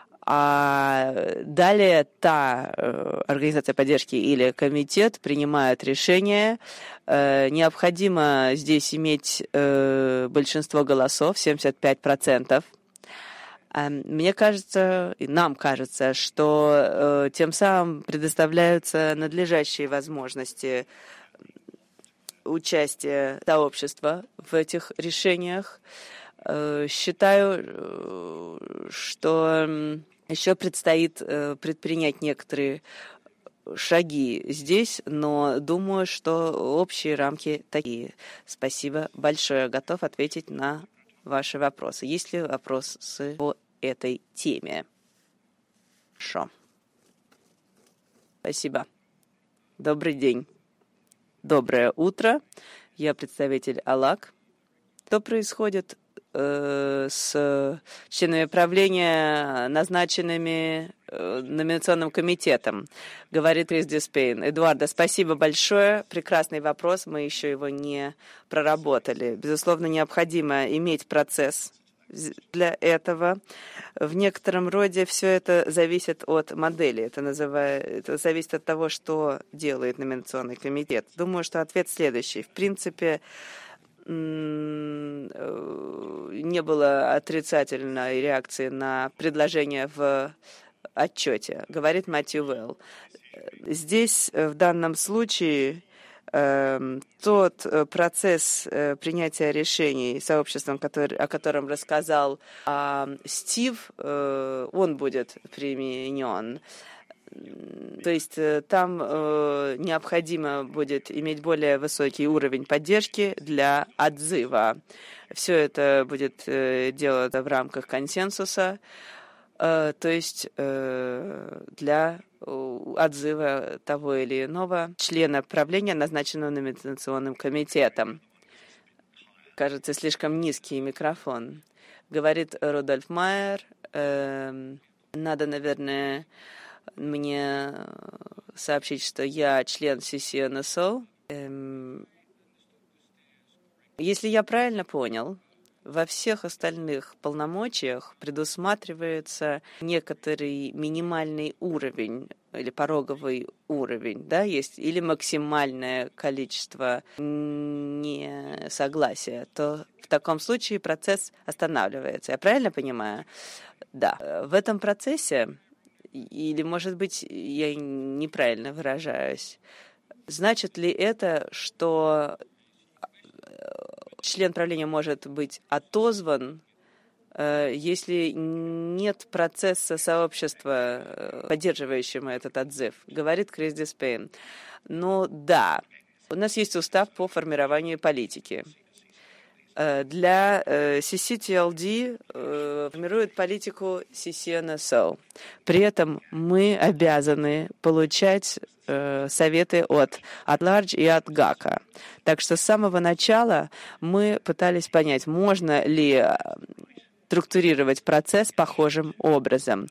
А далее та э, организация поддержки или комитет принимает решение. Э, необходимо здесь иметь э, большинство голосов, семьдесят пять процентов. Э, мне кажется, и нам кажется, что э, тем самым предоставляются надлежащие возможности участия сообщества в этих решениях. Считаю, что еще предстоит предпринять некоторые шаги здесь, но думаю, что общие рамки такие. Спасибо большое. Готов ответить на ваши вопросы. Есть ли вопросы по этой теме? Хорошо. Спасибо. Добрый день. Доброе утро. Я представитель АЛАК. Что происходит э, с членами правления, назначенными э, номинационным комитетом? Говорит Крис Диспейн. Эдуарда, спасибо большое. Прекрасный вопрос. Мы еще его не проработали. Безусловно, необходимо иметь процесс для этого. В некотором роде все это зависит от модели. Это, называет, это зависит от того, что делает номинационный комитет. Думаю, что ответ следующий. В принципе, не было отрицательной реакции на предложение в отчете, говорит Мэтью Уэлл. Здесь, в данном случае, тот процесс принятия решений сообществом, который, о котором рассказал Стив, он будет применен. То есть там необходимо будет иметь более высокий уровень поддержки для отзыва. Все это будет делать в рамках консенсуса, то есть для отзыва того или иного члена правления, назначенного номинационным комитетом. Кажется, слишком низкий микрофон. Говорит Рудольф Майер. Э, надо, наверное, мне сообщить, что я член си си эн эс о. Э, если я правильно понял, во всех остальных полномочиях предусматривается некоторый минимальный уровень или пороговый уровень, да, есть, или максимальное количество несогласия, то в таком случае процесс останавливается. Я правильно понимаю? Да. В этом процессе, или, может быть, я неправильно выражаюсь, значит ли это, что член правления может быть отозван, если нет процесса сообщества, поддерживающего этот отзыв, говорит Крис Диспейн. Ну да, у нас есть устав по формированию политики. Для си си ти эл ди формирует политику си си эн эс о. При этом мы обязаны получать советы от At-Large и от гака. Так что с самого начала мы пытались понять, можно ли структурировать процесс похожим образом,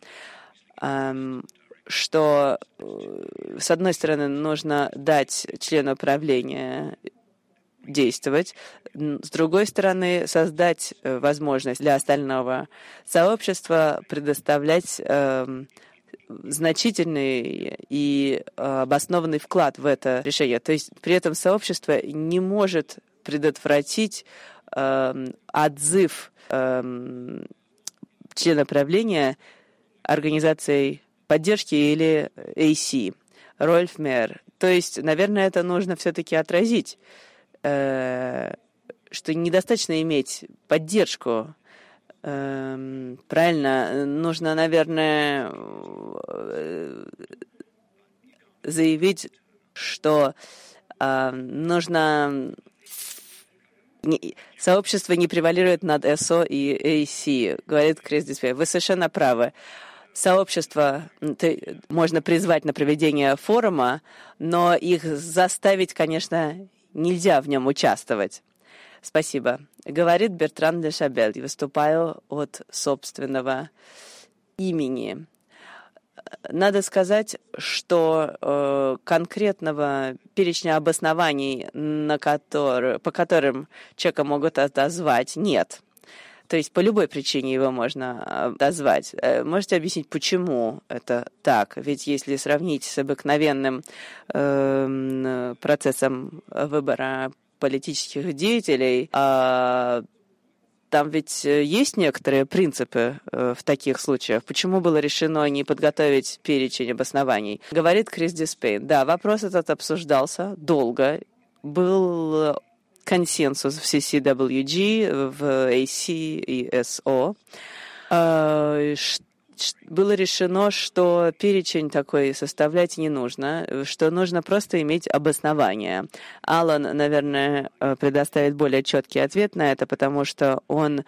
что, с одной стороны, нужно дать члену правления действовать, с другой стороны, создать возможность для остального сообщества предоставлять значительный и обоснованный вклад в это решение. То есть при этом сообщество не может предотвратить э, отзыв э, члена правления организацией поддержки или эй си. Рольф Мер. То есть, наверное, это нужно все-таки отразить, э, что недостаточно иметь поддержку. Э, правильно, нужно, наверное, заявить, что э, нужно... Сообщество не превалирует над эс о и эй си, говорит Крис Диспейн. Вы совершенно правы. Сообщество можно призвать на проведение форума, но их заставить, конечно, нельзя в нем участвовать. Спасибо. Говорит Бертран де Шабель. Выступаю от собственного имени. Надо сказать, что э, конкретного перечня обоснований, на который, по которым человека могут отозвать, нет. То есть по любой причине его можно отозвать. Можете объяснить, почему это так? Ведь если сравнить с обыкновенным э, процессом выбора политических деятелей, э, там ведь есть некоторые принципы э, в таких случаях. Почему было решено не подготовить перечень обоснований? Говорит Крис Диспейн. Да, вопрос этот обсуждался долго. Был консенсус в си си дабл ю джи, в эй си и эс о. Было решено, что перечень такой составлять не нужно, что нужно просто иметь обоснование. Алан, наверное, предоставит более четкий ответ на это, потому что он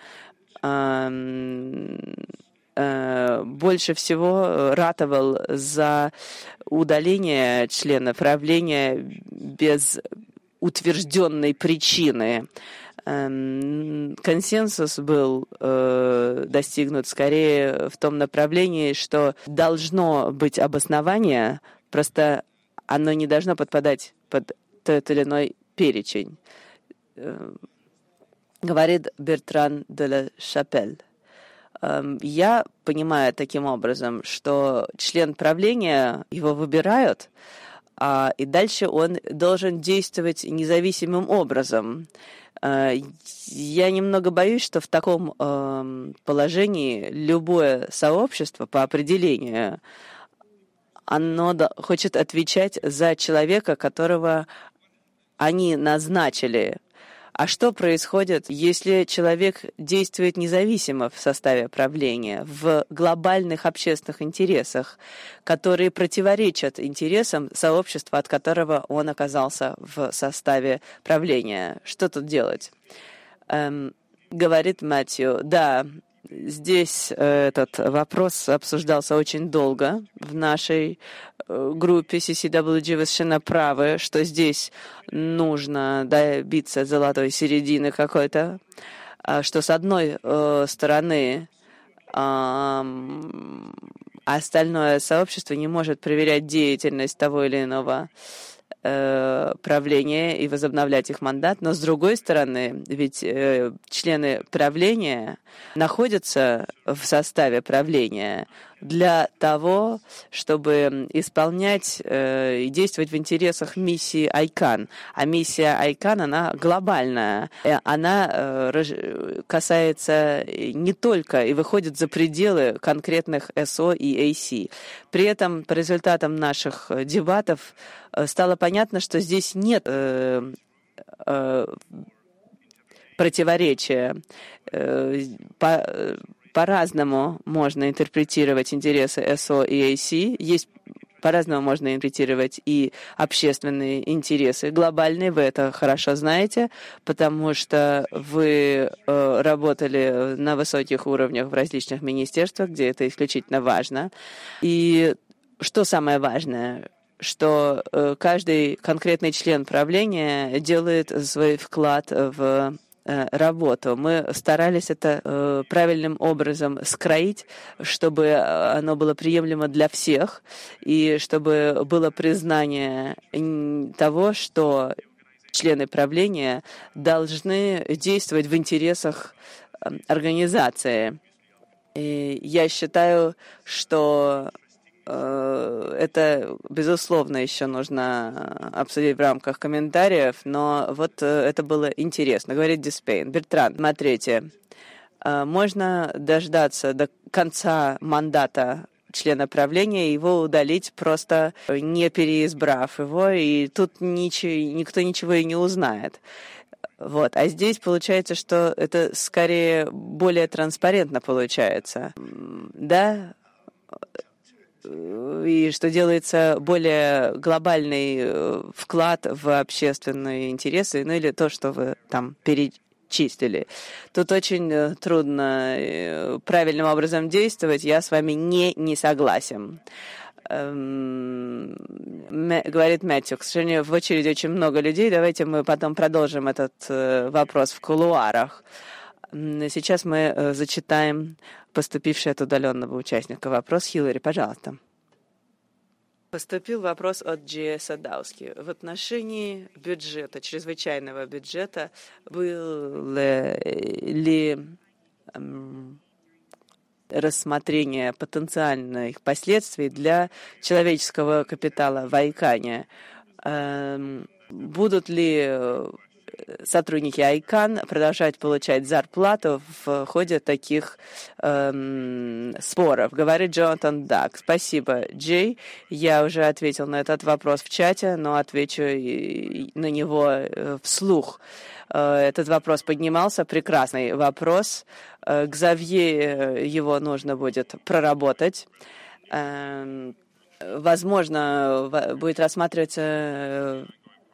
больше всего ратовал за удаление члена правления без утвержденной причины. Консенсус был э, достигнут скорее в том направлении, что должно быть обоснование, просто оно не должно подпадать под тот или иной перечень. Э, говорит Бертран де ла Шапель. Э, я понимаю таким образом, что член правления, его выбирают, а, и дальше он должен действовать независимым образом. Я немного боюсь, что в таком э, положении любое сообщество по определению, оно хочет отвечать за человека, которого они назначили. А что происходит, если человек действует независимо в составе правления, в глобальных общественных интересах, которые противоречат интересам сообщества, от которого он оказался в составе правления? Что тут делать? Эм, говорит Мэтью, да, здесь э, этот вопрос обсуждался очень долго в нашей э, группе си си дабл ю джи. Вы совершенно правы, что здесь нужно добиться золотой середины какой-то, э, что с одной э, стороны э, остальное сообщество не может проверять деятельность того или иного правления и возобновлять их мандат, но с другой стороны, ведь э, члены правления находятся в составе правления для того, чтобы исполнять э, и действовать в интересах миссии ICANN. А миссия ICANN, она глобальная, она э, касается не только и выходит за пределы конкретных эс о и эй си. При этом по результатам наших дебатов стало понятно, что здесь нет э, э, противоречия. Э, по, по-разному можно интерпретировать интересы эс о и эй си. Есть по-разному можно интерпретировать и общественные интересы. Глобальные вы это хорошо знаете, потому что вы э, работали на высоких уровнях в различных министерствах, где это исключительно важно. И что самое важное? Что э, каждый конкретный член правления делает свой вклад в э, работу. Мы старались это э, правильным образом скроить, чтобы оно было приемлемо для всех, и чтобы было признание того, что члены правления должны действовать в интересах э, организации. И я считаю, что это, безусловно, еще нужно обсудить в рамках комментариев, но вот это было интересно. Говорит Диспейн. Бертран, смотрите, можно дождаться до конца мандата члена правления и его удалить, просто не переизбрав его, и тут ничего, никто ничего и не узнает. Вот. А здесь получается, что это скорее более транспарентно получается. Да? И что делается более глобальный вклад в общественные интересы, ну или то, что вы там перечислили. Тут очень трудно правильным образом действовать, я с вами не, не согласен. Эм, говорит Мэтью, к сожалению, в очереди очень много людей, давайте мы потом продолжим этот вопрос в кулуарах. Сейчас мы зачитаем поступивший от удаленного участника вопрос. Хиллари, пожалуйста. Поступил вопрос от Джея Садауски. В отношении бюджета, чрезвычайного бюджета, было ли эм, рассмотрение потенциальных последствий для человеческого капитала в Айкане? Эм, будут ли сотрудники айкан продолжают получать зарплату в ходе таких эм, споров, говорит Джонатан Дак. Спасибо, Джей. Я уже ответил на этот вопрос в чате, но отвечу на него вслух. Этот вопрос поднимался. Прекрасный вопрос. Ксавье, его нужно будет проработать. Возможно, будет рассматриваться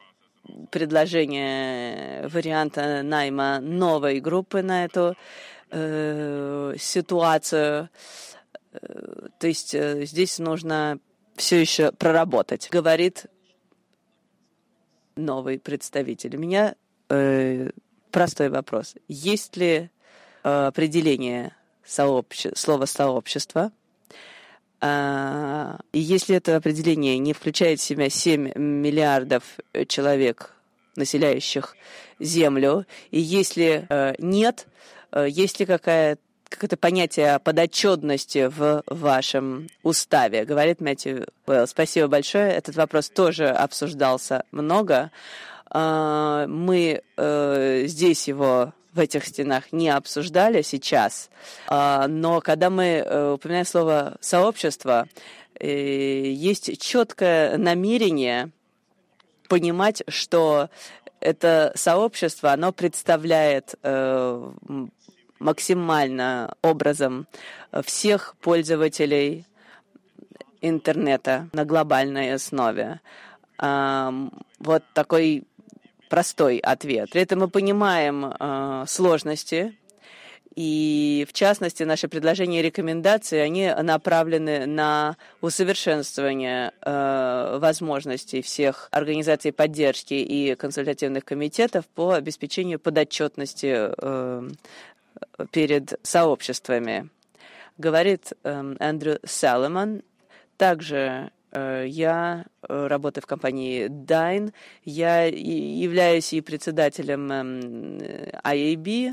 предложение варианта найма новой группы на эту э, ситуацию. То есть э, здесь нужно все еще проработать, говорит новый представитель. У меня э, простой вопрос. Есть ли э, определение сообще... слова «сообщество»? И если это определение не включает в себя семь миллиардов человек, населяющих Землю, и если нет, есть ли какая, какое-то понятие подотчетности в вашем уставе, говорит Мэтью Уэлл. Спасибо большое. Этот вопрос тоже обсуждался много. Мы здесь его в этих стенах не обсуждали сейчас, но когда мы упоминаем слово «сообщество», есть четкое намерение понимать, что это сообщество, оно представляет максимально образом всех пользователей интернета на глобальной основе. Вот такой простой ответ. При этом мы понимаем э, сложности, и в частности наши предложения и рекомендации, они направлены на усовершенствование э, возможностей всех организаций поддержки и консультативных комитетов по обеспечению подотчетности э, перед сообществами. Говорит э, Эндрю Саломон. Также я работаю в компании Dyn. Я являюсь и председателем ай эй би,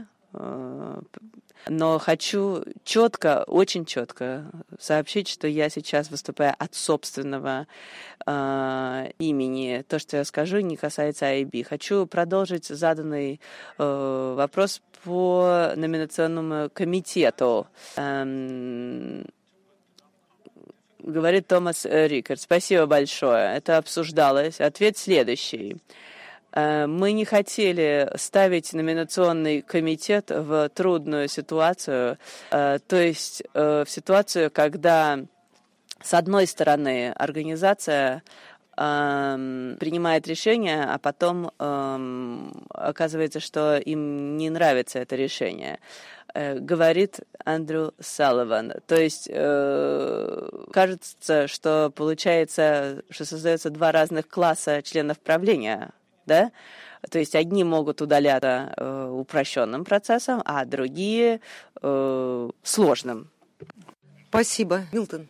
но хочу четко, очень четко сообщить, что я сейчас выступаю от собственного э, имени. То, что я скажу, не касается ай эй би. Хочу продолжить заданный э, вопрос по номинационному комитету. Эм, Говорит Томас Рикард. Спасибо большое. Это обсуждалось. Ответ следующий. Мы не хотели ставить номинационный комитет в трудную ситуацию, то есть в ситуацию, когда, с одной стороны, организация принимает решение, а потом оказывается, что им не нравится это решение. Говорит Эндрю Салливан. То есть э, кажется, что получается, что создается два разных класса членов правления, да? То есть одни могут удаляться э, упрощенным процессом, а другие э, сложным. Спасибо, Милтон.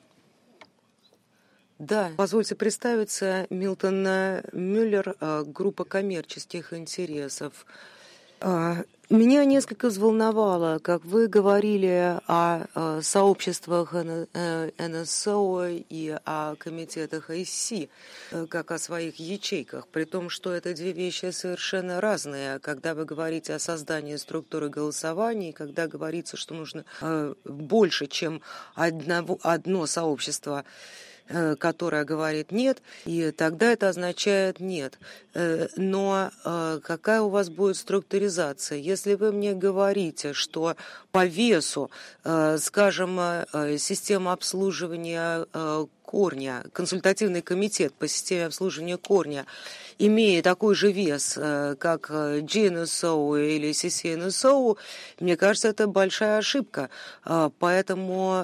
Да, позвольте представиться, Милтон Мюллер, группа коммерческих интересов. Меня несколько взволновало, как вы говорили о сообществах эн эс о и о комитетах ай си, как о своих ячейках, при том, что это две вещи совершенно разные. Когда вы говорите о создании структуры голосования, когда говорится, что нужно больше, чем одно, одно сообщество, которая говорит «нет», и тогда это означает «нет». Но какая у вас будет структуризация? Если вы мне говорите, что по весу, скажем, система обслуживания корня, консультативный комитет по системе обслуживания корня, имея такой же вес, как джи эн эс о или си си эн эс о, мне кажется, это большая ошибка. Поэтому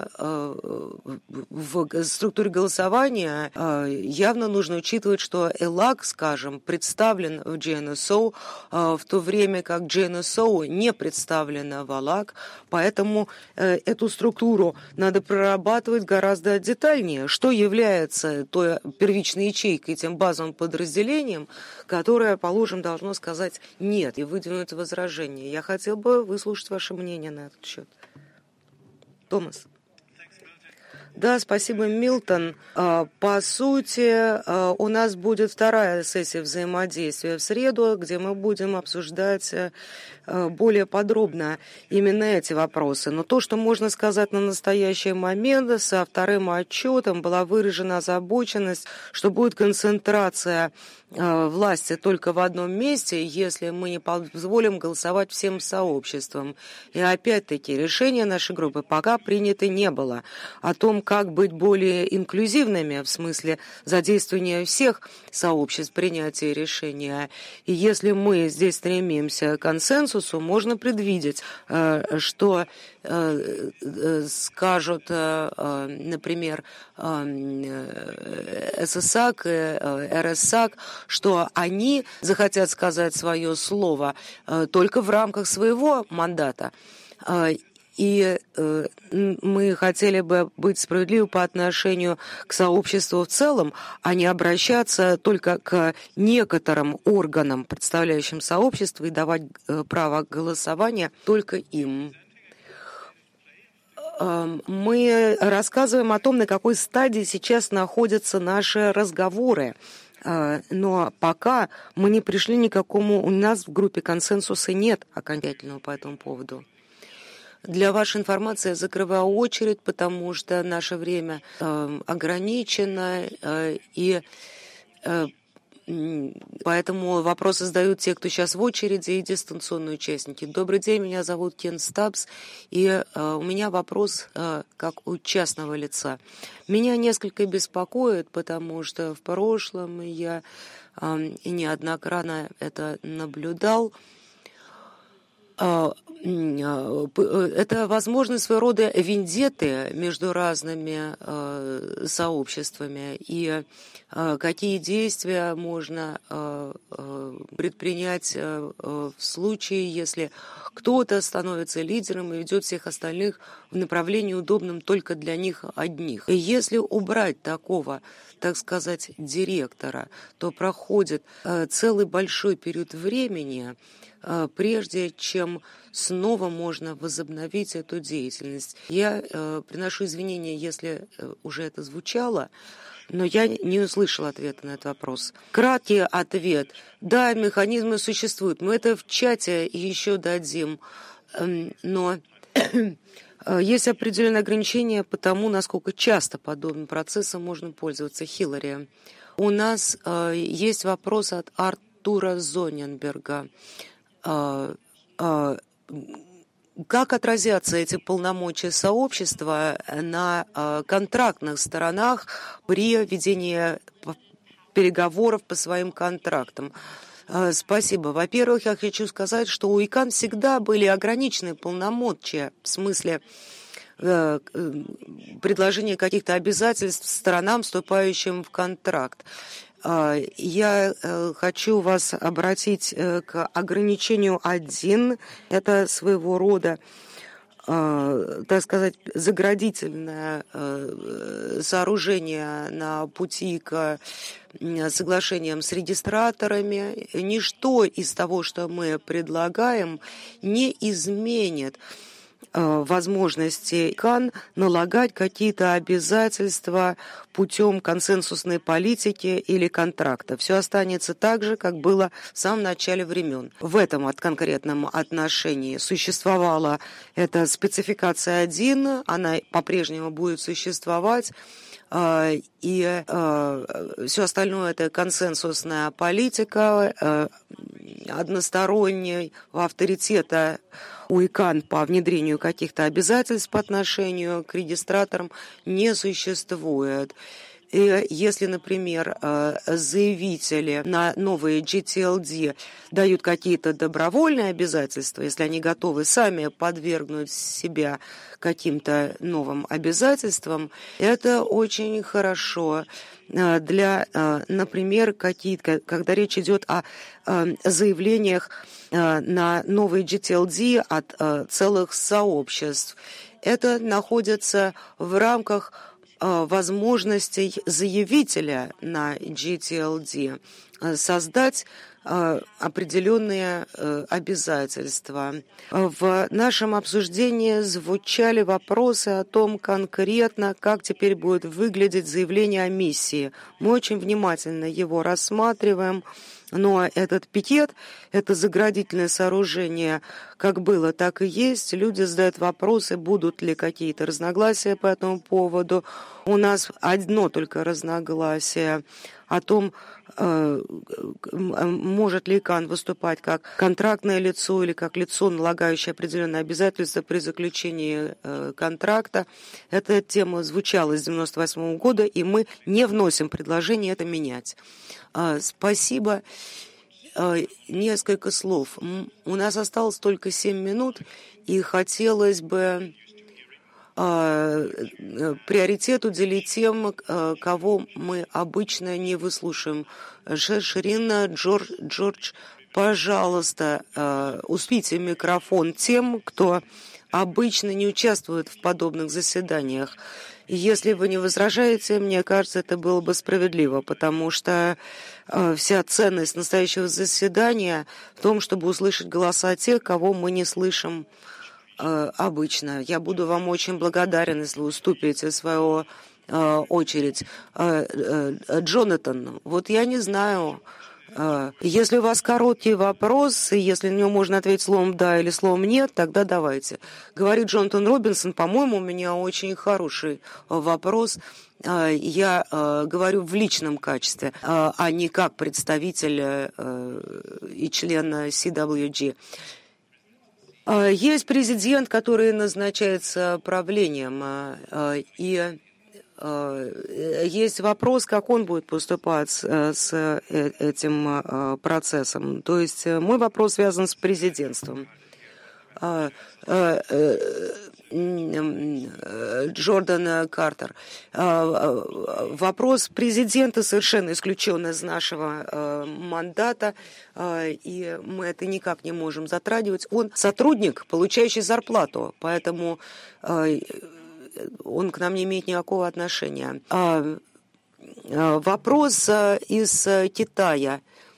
в структуре голосования явно нужно учитывать, что ЭЛАК, скажем, представлен в джи эн эс о, в то время как джи эн эс о не представлена в ЭЛАК, поэтому эту структуру надо прорабатывать гораздо детальнее, что является той первичной ячейкой, тем базовым подразделением, которое, положим, должно сказать «нет» и выдвинуть возражение. Я хотел бы выслушать ваше мнение на этот счет. Томас. Да, спасибо, Милтон. По сути, у нас будет вторая сессия взаимодействия в среду, где мы будем обсуждать более подробно именно эти вопросы. Но то, что можно сказать на настоящий момент, со вторым отчетом была выражена озабоченность, что будет концентрация власти только в одном месте, если мы не позволим голосовать всем сообществам. И опять-таки решение нашей группы пока принято не было о том, как быть более инклюзивными в смысле задействования всех сообществ в принятии решения. И если мы здесь стремимся к консенсусу, можно предвидеть, что скажут, например, ССАК, РСАК, что они захотят сказать свое слово только в рамках своего мандата. И э, мы хотели бы быть справедливы по отношению к сообществу в целом, а не обращаться только к некоторым органам, представляющим сообщество, и давать э, право голосования только им. Э, мы рассказываем о том, на какой стадии сейчас находятся наши разговоры. Э, но пока мы не пришли ни к какому, у нас в группе консенсуса нет окончательного по этому поводу. Для вашей информации я закрываю очередь, потому что наше время э, ограничено, э, и э, поэтому вопросы задают те, кто сейчас в очереди, и дистанционные участники. Добрый день, меня зовут Кен Стабс, и э, у меня вопрос э, как у частного лица. Меня несколько беспокоит, потому что в прошлом я э, и неоднократно это наблюдал. Это возможность своего рода вендетты между разными э, сообществами, и э, какие действия можно э, э, предпринять э, в случае, если кто-то становится лидером и ведет всех остальных в направлении удобном только для них одних. И если убрать такого, так сказать, директора, то проходит э, целый большой период времени, прежде чем снова можно возобновить эту деятельность. Я э, приношу извинения, если э, уже это звучало, но я не услышала ответа на этот вопрос. Краткий ответ. Да, механизмы существуют. Мы это в чате еще дадим. Э, но есть определенные ограничения по тому, насколько часто подобным процессом можно пользоваться. Хиллари. У нас э, есть вопрос от Артура Зоненберга. Как отразятся эти полномочия сообщества на контрактных сторонах при ведении переговоров по своим контрактам? Спасибо. Во-первых, я хочу сказать, что у ИКАН всегда были ограниченные полномочия в смысле предложения каких-то обязательств сторонам, вступающим в контракт. Я хочу вас обратить к ограничению один. Это своего рода, так сказать, заградительное сооружение на пути к соглашениям с регистраторами. Ничто из того, что мы предлагаем, не изменит возможности ИКАН налагать какие-то обязательства путем консенсусной политики или контракта. Все останется так же, как было в самом начале времен. В этом конкретном отношении существовала эта спецификация один, она по-прежнему будет существовать, и все остальное — это консенсусная политика, одностороннего авторитета у ИКАН по внедрению каких-то обязательств по отношению к регистраторам не существует. И если, например, заявители на новые джи ти эл ди дают какие-то добровольные обязательства, если они готовы сами подвергнуть себя каким-то новым обязательствам, это очень хорошо для, например, какие-то, когда речь идет о заявлениях на новые джи ти эл ди от целых сообществ. Это находится в рамках возможностей заявителя на джи ти эл ди создать определенные обязательства. В нашем обсуждении звучали вопросы о том конкретно, как теперь будет выглядеть заявление о миссии. Мы очень внимательно его рассматриваем. Но этот пикет, это заградительное сооружение, как было, так и есть. Люди задают вопросы, будут ли какие-то разногласия по этому поводу. У нас одно только разногласие о том, может ли ИКАН выступать как контрактное лицо или как лицо, налагающее определенные обязательства при заключении контракта. Эта тема звучала с девяносто восьмого года, и мы не вносим предложение это менять. Спасибо. Несколько слов. У нас осталось только семь минут, и хотелось бы приоритет уделить тем, кого мы обычно не выслушаем. Ширина, Джордж, Джордж, пожалуйста, успейте микрофон тем, кто обычно не участвует в подобных заседаниях. Если вы не возражаете, мне кажется, это было бы справедливо, потому что э, вся ценность настоящего заседания в том, чтобы услышать голоса тех, кого мы не слышим э, обычно. Я буду вам очень благодарен, если вы уступите свою э, очередь. Э, э, Джонатан, вот я не знаю... Если у вас короткий вопрос, и если на него можно ответить словом «да» или словом «нет», тогда давайте. Говорит Джонатан Робинсон, по-моему, у меня очень хороший вопрос. Я говорю в личном качестве, а не как представитель и член си дабл ю джи. Есть президент, который назначается правлением, и есть вопрос, как он будет поступать с этим процессом. То есть мой вопрос связан с президентством. Джордан Картер. Вопрос президента совершенно исключен из нашего мандата, и мы это никак не можем затрагивать. Он сотрудник, получающий зарплату, поэтому он к нам не имеет никакого отношения. Вопрос из Китая.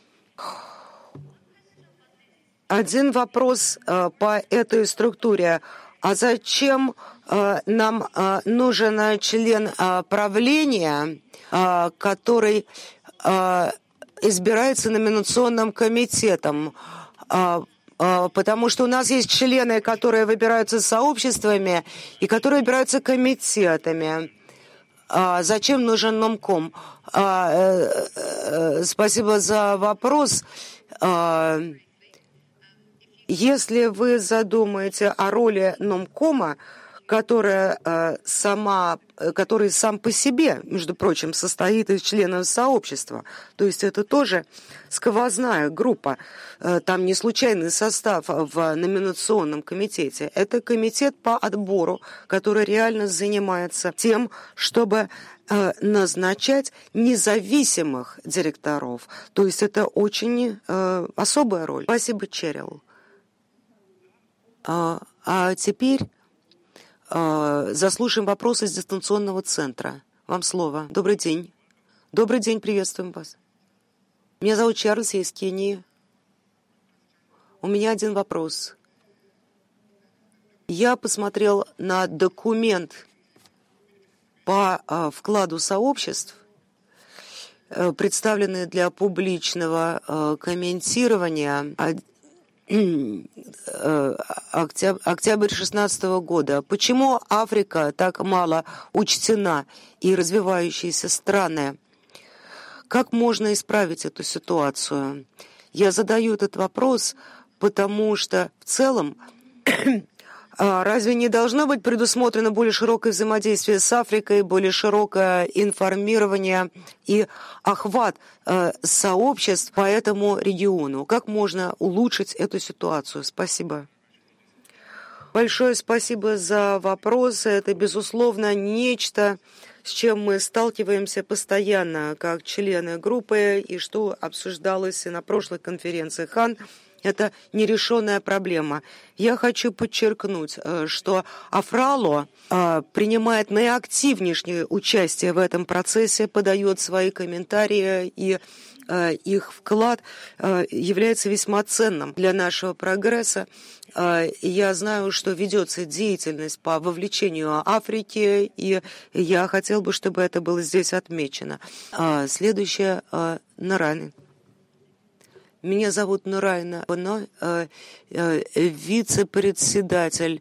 Один вопрос по этой структуре. А зачем нам нужен член правления, который избирается номинационным комитетом? Потому что у нас есть члены, которые выбираются сообществами и которые выбираются комитетами. Зачем нужен Номком? Спасибо за вопрос. Если вы задумаете о роли Номкома, которая, э, сама, который сам по себе, между прочим, состоит из членов сообщества, то есть это тоже сквозная группа, э, там не случайный состав в номинационном комитете, это комитет по отбору, который реально занимается тем, чтобы э, назначать независимых директоров, то есть это очень э, особая роль. Спасибо, Черил. А, а теперь а, заслушаем вопросы из дистанционного центра. Вам слово. Добрый день. Добрый день, приветствуем вас. Меня зовут Чарльз, я из Кении. У меня один вопрос. Я посмотрел на документ по а, вкладу сообществ, а, представленный для публичного а, комментирования. Октябрь шестнадцатого года. Почему Африка так мало учтена и развивающиеся страны? Как можно исправить эту ситуацию? Я задаю этот вопрос, потому что в целом разве не должно быть предусмотрено более широкое взаимодействие с Африкой, более широкое информирование и охват э, сообществ по этому региону? Как можно улучшить эту ситуацию? Спасибо. Большое спасибо за вопросы. Это, безусловно, нечто, с чем мы сталкиваемся постоянно, как члены группы, и что обсуждалось и на прошлой конференции ХАН. Это нерешенная проблема. Я хочу подчеркнуть, что Афрало принимает наиактивнейшее участие в этом процессе, подает свои комментарии, и их вклад является весьма ценным для нашего прогресса. Я знаю, что ведется деятельность по вовлечению Африки, и я хотел бы, чтобы это было здесь отмечено. Следующее — Нарайна. Меня зовут Нарайна, вице-председатель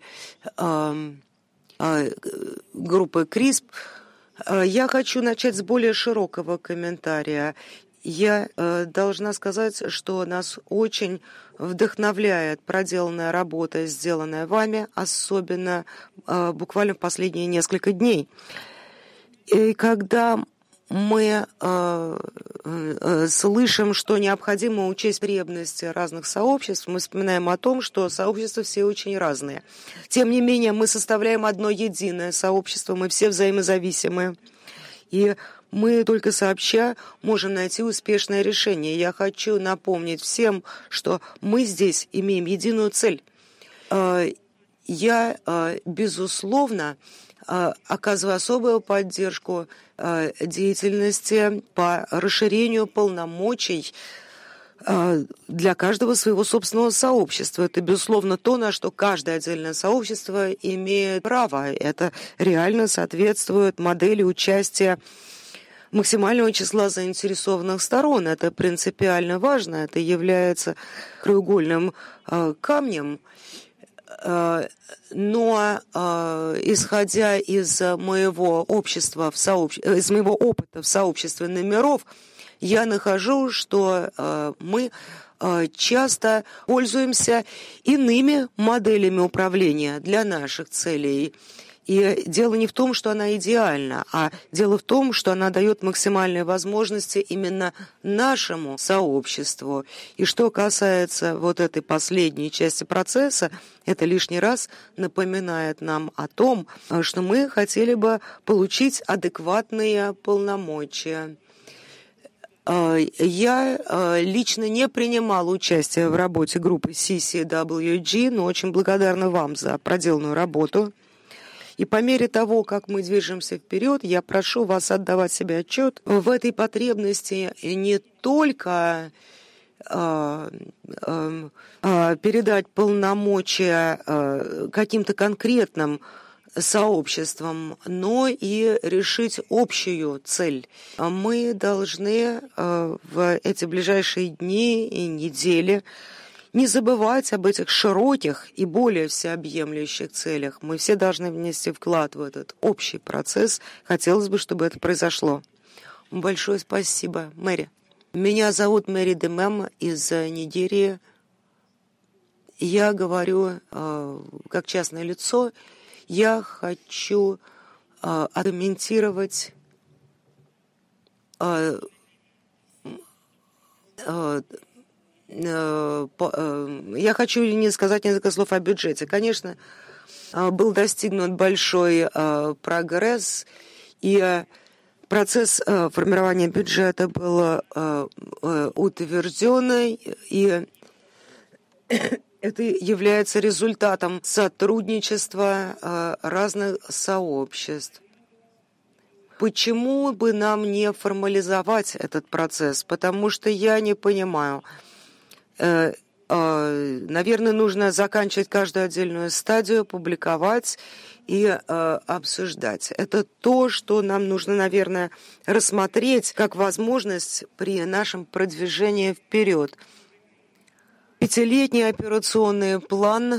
группы КРИСП. Я хочу начать с более широкого комментария. Я э, должна сказать, что нас очень вдохновляет проделанная работа, сделанная вами, особенно э, буквально в последние несколько дней. И когда мы э, э, слышим, что необходимо учесть потребности разных сообществ, мы вспоминаем о том, что сообщества все очень разные. Тем не менее, мы составляем одно единое сообщество, мы все взаимозависимые. И мы только сообща можем найти успешное решение. Я хочу напомнить всем, что мы здесь имеем единую цель. Я, безусловно, оказываю особую поддержку деятельности по расширению полномочий для каждого своего собственного сообщества. Это, безусловно, то, на что каждое отдельное сообщество имеет право. Это реально соответствует модели участия максимального числа заинтересованных сторон. Это принципиально важно. Это является краеугольным э, камнем. Э, но, э, исходя из моего общества в сообщ... из моего опыта в сообществе номеров, я нахожу, что э, мы э, часто пользуемся иными моделями управления для наших целей. И дело не в том, что она идеальна, а дело в том, что она дает максимальные возможности именно нашему сообществу. И что касается вот этой последней части процесса, это лишний раз напоминает нам о том, что мы хотели бы получить адекватные полномочия. Я лично не принимала участие в работе группы си си дабл ю джи, но очень благодарна вам за проделанную работу. И по мере того, как мы движемся вперед, я прошу вас отдавать себе отчет в этой потребности не только э, э, э, передать полномочия э, каким-то конкретным сообществам, но и решить общую цель. Мы должны э, в эти ближайшие дни и недели не забывать об этих широких и более всеобъемлющих целях. Мы все должны внести вклад в этот общий процесс. Хотелось бы, чтобы это произошло. Большое спасибо, Мэри. Меня зовут Мэри Демем из Нигерии. Я говорю э, как частное лицо. Я хочу э, аргументировать э, э, Я хочу не сказать несколько слов о бюджете. Конечно, был достигнут большой прогресс, и процесс формирования бюджета был утвержден, и это является результатом сотрудничества разных сообществ. Почему бы нам не формализовать этот процесс? Потому что я не понимаю. Наверное, нужно заканчивать каждую отдельную стадию, публиковать и обсуждать. Это то, что нам нужно, наверное, рассмотреть как возможность при нашем продвижении вперед. Пятилетний операционный план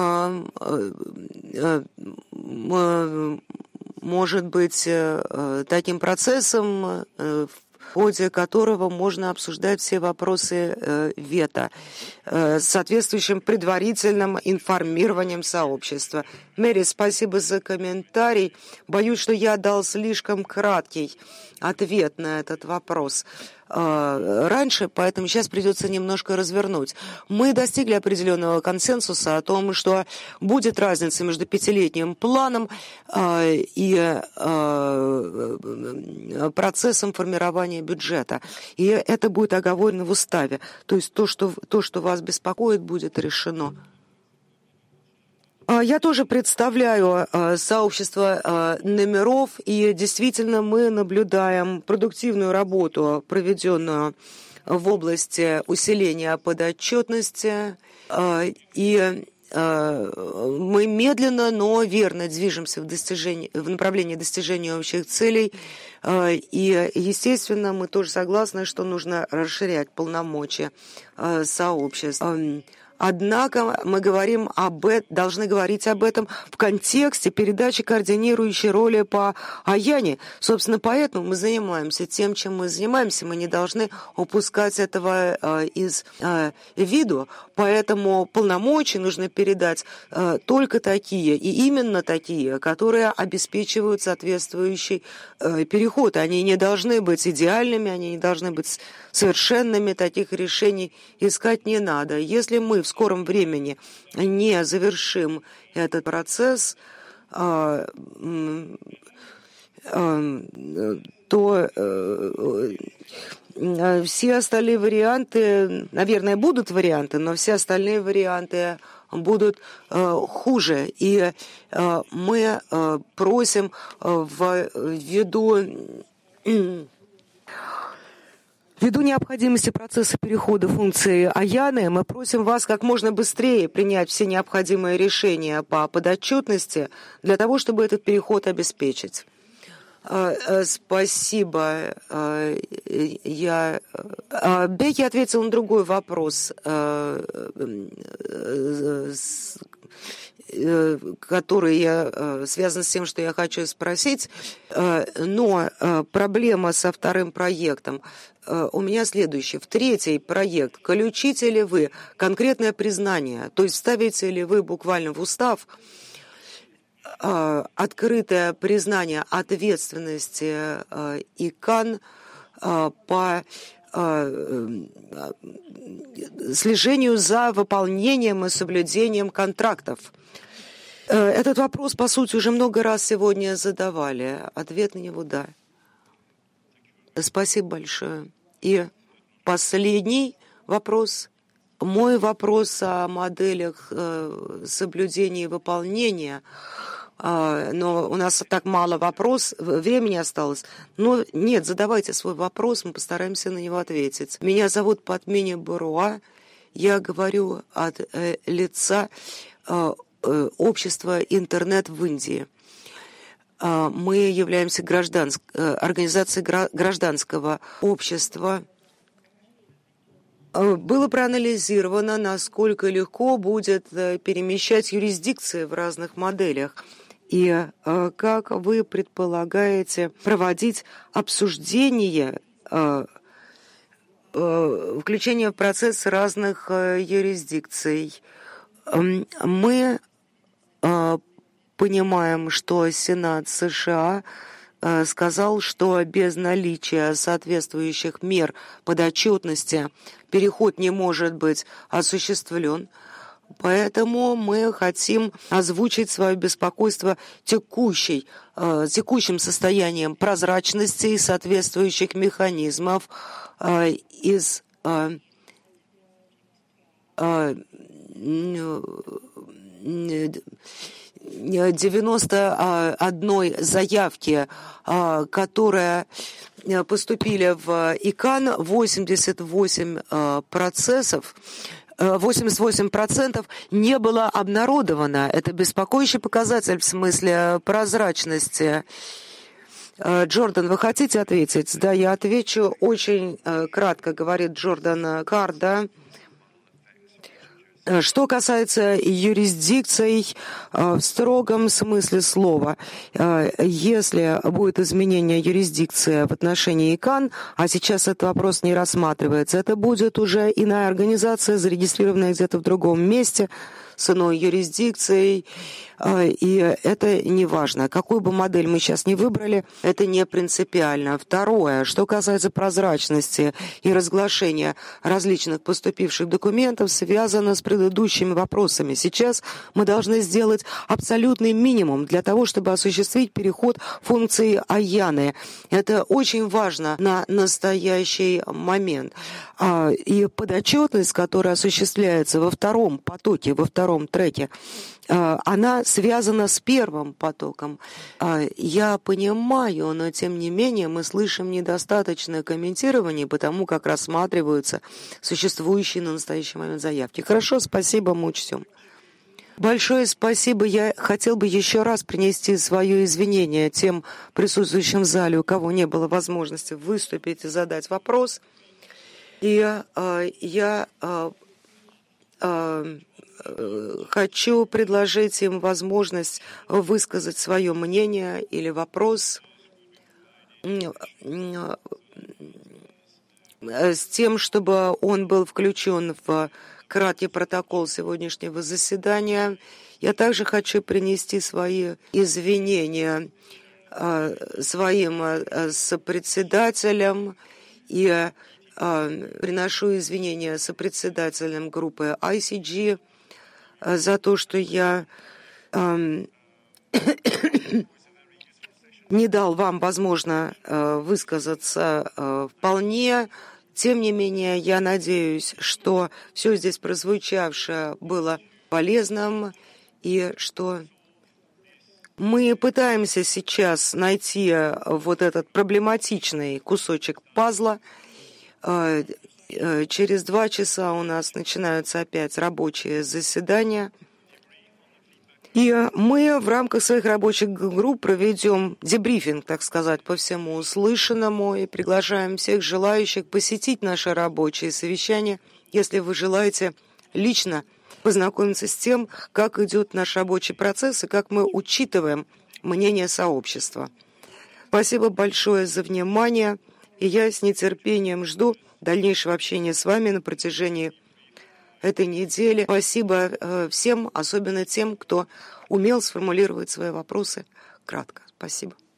может быть таким процессом, в в ходе которого можно обсуждать все вопросы э, вето э, с соответствующим предварительным информированием сообщества. Мэри, спасибо за комментарий. Боюсь, что я дал слишком краткий ответ на этот вопрос. раньше, поэтому сейчас придется немножко развернуть. Мы достигли определенного консенсуса о том, что будет разница между пятилетним планом и процессом формирования бюджета. И это будет оговорено в уставе. То есть то, что, то, что вас беспокоит, будет решено. Я тоже представляю сообщество номеров, и действительно мы наблюдаем продуктивную работу, проведенную в области усиления подотчетности, и мы медленно, но верно движемся в, достижении, в направлении достижения общих целей, и, естественно, мы тоже согласны, что нужно расширять полномочия сообществ. Однако мы говорим об этом, должны говорить об этом в контексте передачи координирующей роли по АЯНе. Собственно, поэтому мы занимаемся тем, чем мы занимаемся. Мы не должны упускать этого э, из э, виду. Поэтому полномочия нужно передать э, только такие, и именно такие, которые обеспечивают соответствующий э, переход. Они не должны быть идеальными, они не должны быть совершенными. Таких решений искать не надо. Если мы в скором времени не завершим этот процесс, то все остальные варианты, наверное, будут варианты, но все остальные варианты будут хуже. И мы просим ввиду Ввиду необходимости процесса перехода функции АЯНы, мы просим вас как можно быстрее принять все необходимые решения по подотчетности для того, чтобы этот переход обеспечить. Спасибо. Я... Бекки ответил на другой вопрос, который связан с тем, что я хочу спросить. Но проблема со вторым проектом у меня следующее. В третий проект включите ли вы конкретное признание, то есть ставите ли вы буквально в устав открытое признание ответственности ИКАН по слежению за выполнением и соблюдением контрактов? Этот вопрос, по сути, уже много раз сегодня задавали. Ответ на него – да. Спасибо большое. И последний вопрос. Мой вопрос о моделях соблюдения и выполнения. Но у нас так мало вопросов, времени осталось. Но нет, задавайте свой вопрос, мы постараемся на него ответить. Меня зовут Патмини Баруа. Я говорю от лица общества интернет в Индии. Мы являемся гражданск... организацией гражданского общества. Было проанализировано, насколько легко будет перемещать юрисдикции в разных моделях. И как вы предполагаете проводить обсуждение, включение в процесс разных юрисдикций? Мы понимаем, что Сенат США сказал, что без наличия соответствующих мер подотчетности переход не может быть осуществлен. Поэтому мы хотим озвучить свое беспокойство текущей, текущим состоянием прозрачности и соответствующих механизмов из девяноста одной заявки, которые поступили в ИКАН, восемьдесят восемь процессов, восемьдесят восемь процентов не было обнародовано. Это беспокоящий показатель в смысле прозрачности. Джордан, вы хотите ответить? Да, я отвечу очень кратко, говорит Джордан Карда. Что касается юрисдикций в строгом смысле слова, если будет изменение юрисдикции в отношении ИКАН, а сейчас этот вопрос не рассматривается, это будет уже иная организация, зарегистрированная где-то в другом месте, с иной юрисдикцией, И это не важно. Какую бы модель мы сейчас не выбрали, это не принципиально. Второе, что касается прозрачности и разглашения различных поступивших документов, связано с предыдущими вопросами. Сейчас мы должны сделать абсолютный минимум для того, чтобы осуществить переход функции АЯНы. Это очень важно на настоящий момент. И подотчетность, которая осуществляется во втором потоке, во втором треке, она связана с первым потоком. Я понимаю, но тем не менее мы слышим недостаточное комментирование, потому как рассматриваются существующие на настоящий момент заявки. Хорошо, спасибо, мы учтем. Большое спасибо. Я хотел бы еще раз принести свое извинение тем присутствующим в зале, у кого не было возможности выступить и задать вопрос. И э, я э, э, хочу предложить им возможность высказать свое мнение или вопрос с тем, чтобы он был включен в краткий протокол сегодняшнего заседания. Я также хочу принести свои извинения своим сопредседателям и приношу извинения сопредседателям группы ай си джи за то, что я не дал вам возможно высказаться вполне. Тем не менее, я надеюсь, что все здесь прозвучавшее было полезным и что мы пытаемся сейчас найти вот этот проблематичный кусочек пазла. Через два часа у нас начинаются опять рабочие заседания. И мы в рамках своих рабочих групп проведем дебрифинг, так сказать, по всему услышанному и приглашаем всех желающих посетить наши рабочие совещания, если вы желаете лично познакомиться с тем, как идет наш рабочий процесс и как мы учитываем мнение сообщества. Спасибо большое за внимание, и я с нетерпением жду дальнейшего общения с вами на протяжении этой недели. Спасибо всем, особенно тем, кто умел сформулировать свои вопросы кратко. Спасибо.